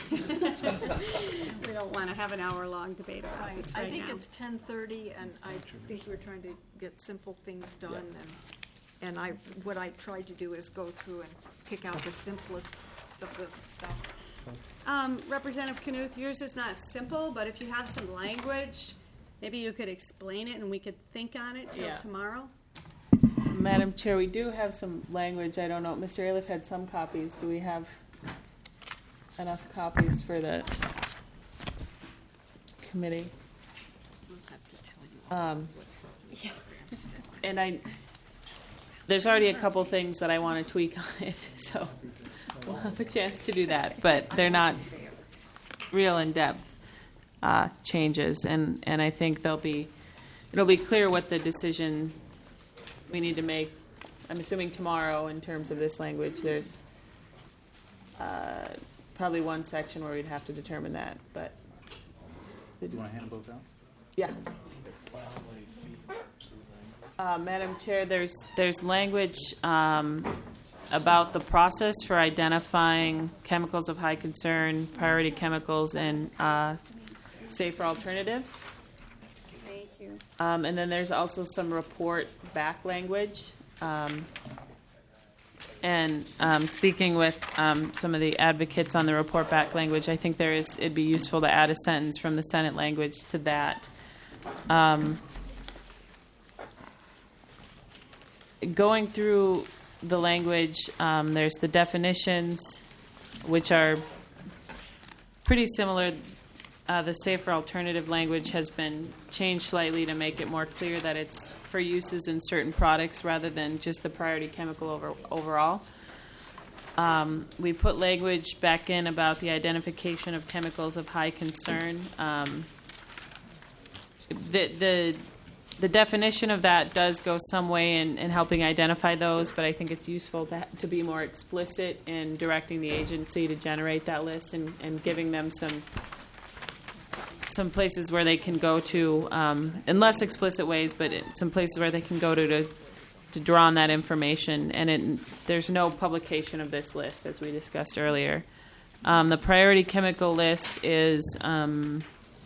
We don't want to have an hour-long debate about Right. this I right think now. it's ten thirty, and I think we're trying to get simple things done, and, and I, what I tried to do is go through and pick out the simplest of the stuff. Um, Representative Knuth, yours is not simple, but if you have some language, maybe you could explain it and we could think on it till Yeah. tomorrow. Madam Chair, we do have some language. I don't know. Mister Aliff had some copies. Do we have enough copies for the committee? We'll have to tell you. Um, and I, there's already a couple things that I want to tweak on it, so we'll have a chance to do that. But they're not real in-depth uh, changes, and, and I think they'll be, it'll be clear what the decision we need to make. I'm assuming tomorrow in terms of this language. There's uh, probably one section where we'd have to determine that, but. Do you want to hand both out? Yeah. Uh, Madam Chair, there's, there's language um, about the process for identifying chemicals of high concern, priority chemicals, and uh, safer alternatives. Thank you. Um, and then there's also some report back language. Um, and um, speaking with um, some of the advocates on the report back language, I think there is, it'd be useful to add a sentence from the Senate language to that. Um, going through the language, um, there's the definitions, which are pretty similar. Uh, the safer alternative language has been changed slightly to make it more clear that it's for uses in certain products rather than just the priority chemical over, overall. Um, we put language back in about the identification of chemicals of high concern. Um, the, the, the definition of that does go some way in, in helping identify those, but I think it's useful to, to be more explicit in directing the agency to generate that list and, and giving them some some places where they can go to, um, in less explicit ways, but in some places where they can go to to, to draw on that information. And it, there's no publication of this list, as we discussed earlier. Um, the priority chemical list is um,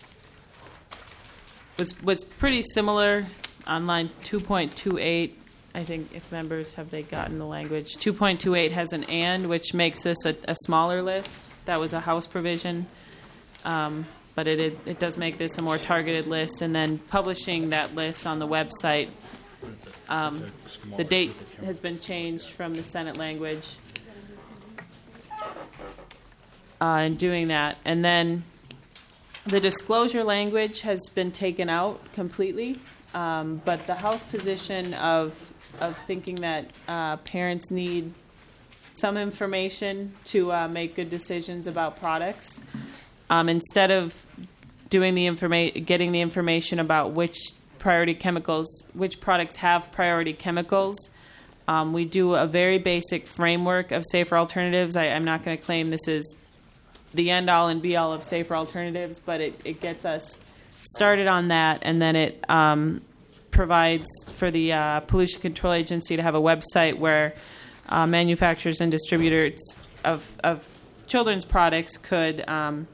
was was pretty similar on line two point two eight. I think if members have they gotten the language. two point two eight has an and, which makes this a, a smaller list. That was a House provision. Um, But it, it it does make this a more targeted list, and then publishing that list on the website. Um, the date has been changed from the Senate language. Uh, in doing that, and then the disclosure language has been taken out completely. Um, but the House position of of thinking that uh, parents need some information to uh, make good decisions about products. Um, instead of doing the informa- getting the information about which priority chemicals, which products have priority chemicals, um, we do a very basic framework of safer alternatives. I, I'm not going to claim this is the end-all and be-all of safer alternatives, but it, it gets us started on that, and then it um, provides for the uh, Pollution Control Agency to have a website where uh, manufacturers and distributors of, of children's products could um,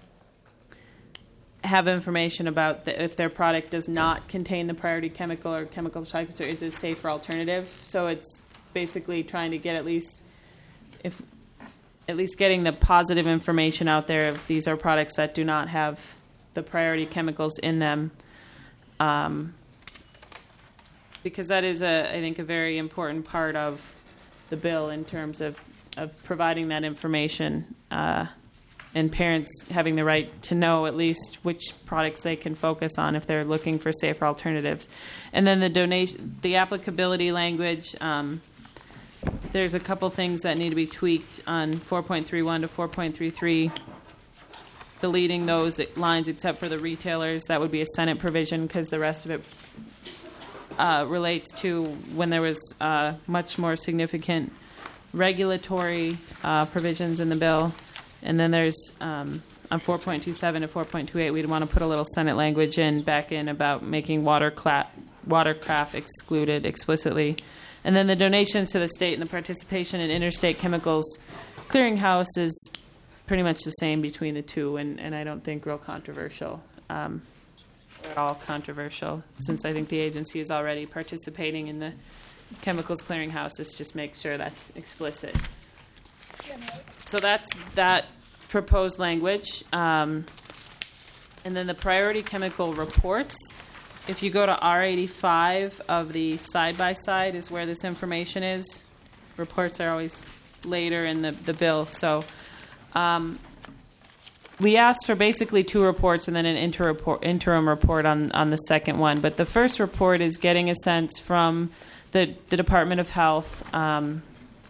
have information about the, if their product does not contain the priority chemical or chemical type, or is a safer alternative. So it's basically trying to get at least, if at least getting the positive information out there if these are products that do not have the priority chemicals in them, um, because that is a I think a very important part of the bill in terms of of providing that information. Uh, and parents having the right to know at least which products they can focus on if they're looking for safer alternatives. And then the donation, the applicability language, um, there's a couple things that need to be tweaked on four point three one to four point three three, deleting those lines except for the retailers. That would be a Senate provision because the rest of it uh, relates to when there was uh, much more significant regulatory uh, provisions in the bill. And then there's um, on four point two seven to four point two eight, we'd want to put a little Senate language in back in about making water cla- watercraft excluded explicitly. And then the donations to the state and the participation in Interstate Chemicals Clearinghouse is pretty much the same between the two, and, and I don't think real controversial, um, at all controversial, since I think the agency is already participating in the Chemicals Clearinghouse. This just makes sure that's explicit. So that's that proposed language. Um, and then the priority chemical reports. If you go to R eighty-five of the side-by-side is where this information is. Reports are always later in the, the bill. So um, we asked for basically two reports and then an inter report, interim report on, on the second one. But the first report is getting a sense from the, the Department of Health, um,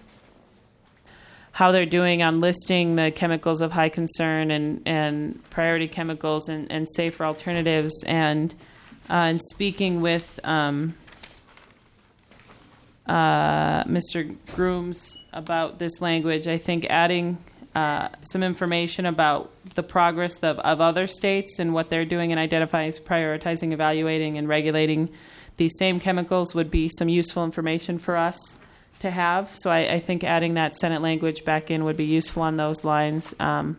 how they're doing on listing the chemicals of high concern and, and priority chemicals and, and safer alternatives, and uh, and speaking with um, uh, Mister Grooms about this language. I think adding uh, some information about the progress of, of other states and what they're doing in identifying, prioritizing, evaluating, and regulating these same chemicals would be some useful information for us to have. So I, I think adding that Senate language back in would be useful on those lines. Um,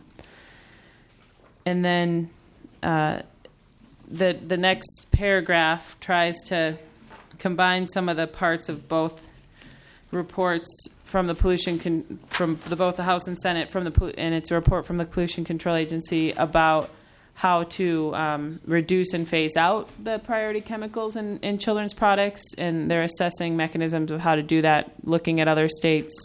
and then uh, the the next paragraph tries to combine some of the parts of both reports from the pollution con- from the, both the House and Senate from the and it's a report from the Pollution Control Agency about how to um, reduce and phase out the priority chemicals in, in children's products, and they're assessing mechanisms of how to do that, looking at other states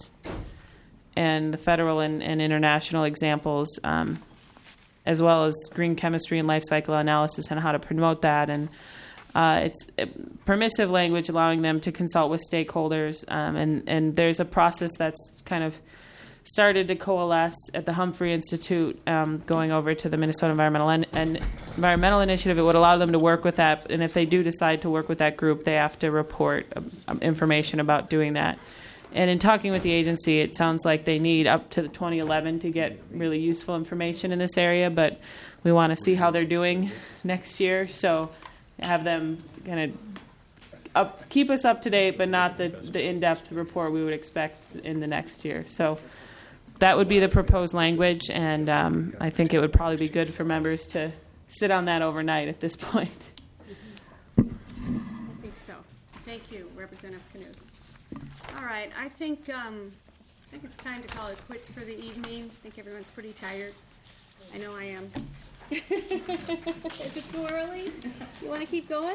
and the federal and, and international examples, um, as well as green chemistry and life cycle analysis and how to promote that. And uh, it's permissive language allowing them to consult with stakeholders, um, and, and there's a process that's kind of started to coalesce at the Humphrey Institute, um, going over to the Minnesota Environmental and, and Environmental Initiative. It would allow them to work with that, and if they do decide to work with that group, they have to report um, information about doing that. And in talking with the agency, it sounds like they need up to twenty eleven to get really useful information in this area, but we want to see how they're doing next year, so have them kind of up, keep us up to date, but not the, the in-depth report we would expect in the next year. So that would be the proposed language, and um, I think it would probably be good for members to sit on that overnight at this point. I think so. Thank you, Representative Knut. All right, I think um, I think it's time to call it quits for the evening. I think everyone's pretty tired. I know I am. Is it too early? You want to keep going?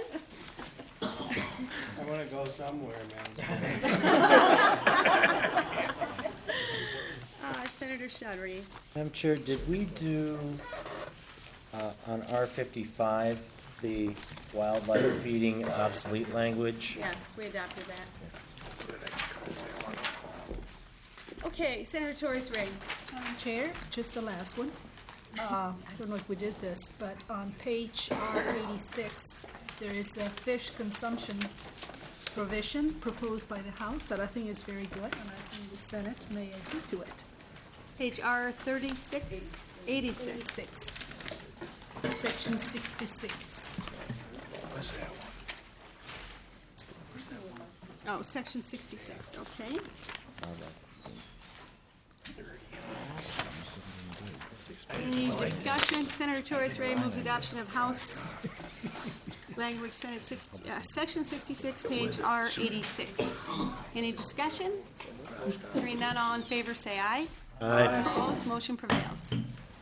I want to go somewhere, man. uh, Senator Shudry. Madam Chair, did we do uh, on R fifty-five the wildlife feeding obsolete language? Yes, we adopted that. Okay, Senator Torres Ray. Madam Chair, just the last one. Uh, I don't know if we did this, but on page R eighty-six, there is a fish consumption provision proposed by the House that I think is very good, and I think the Senate may agree to it. Page R thirty-six? eighty-six. eighty-six. Section sixty-six. Oh, section sixty-six, okay. Any discussion? Senator Torres Ray moves adoption of House language, Senate sixty, uh, section sixty-six, page R eighty-six. Any discussion? Hearing none, all in favor say aye. Aye. Opposed, motion prevails.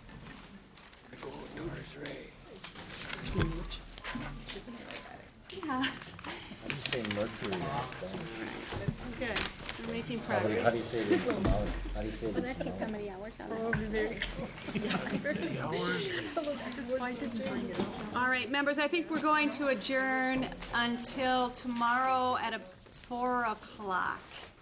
Yeah. How do you say mercury in Spanish? Good. We're making How do you, progress. how do you say it in Somali? How do you say it Will in that take Somali? how many hours? Probably very close. That's why I didn't find it. All right, members, I think we're going to adjourn until tomorrow at a four o'clock.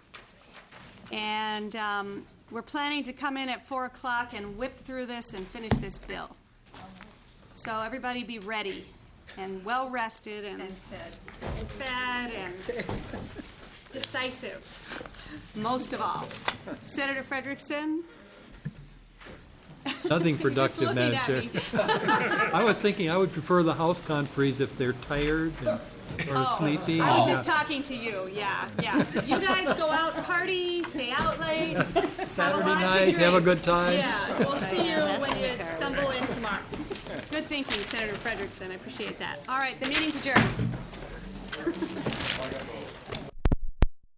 And um, we're planning to come in at four o'clock and whip through this and finish this bill. So everybody be ready and well rested and, and fed and fed and decisive, most of all. Senator Frederickson? Nothing Just productive, looking Madam at Chair. me. I was thinking I would prefer the House conferees if they're tired and Or Oh, sleepy? I was Yeah. just talking to you, yeah, yeah. You guys go out, party, stay out late, have a Saturday lot to night, have a drink. good time. Yeah, we'll see you That's when in the you car. stumble in tomorrow. Good thinking, Senator Frederickson, I appreciate that. All right, the meeting's adjourned.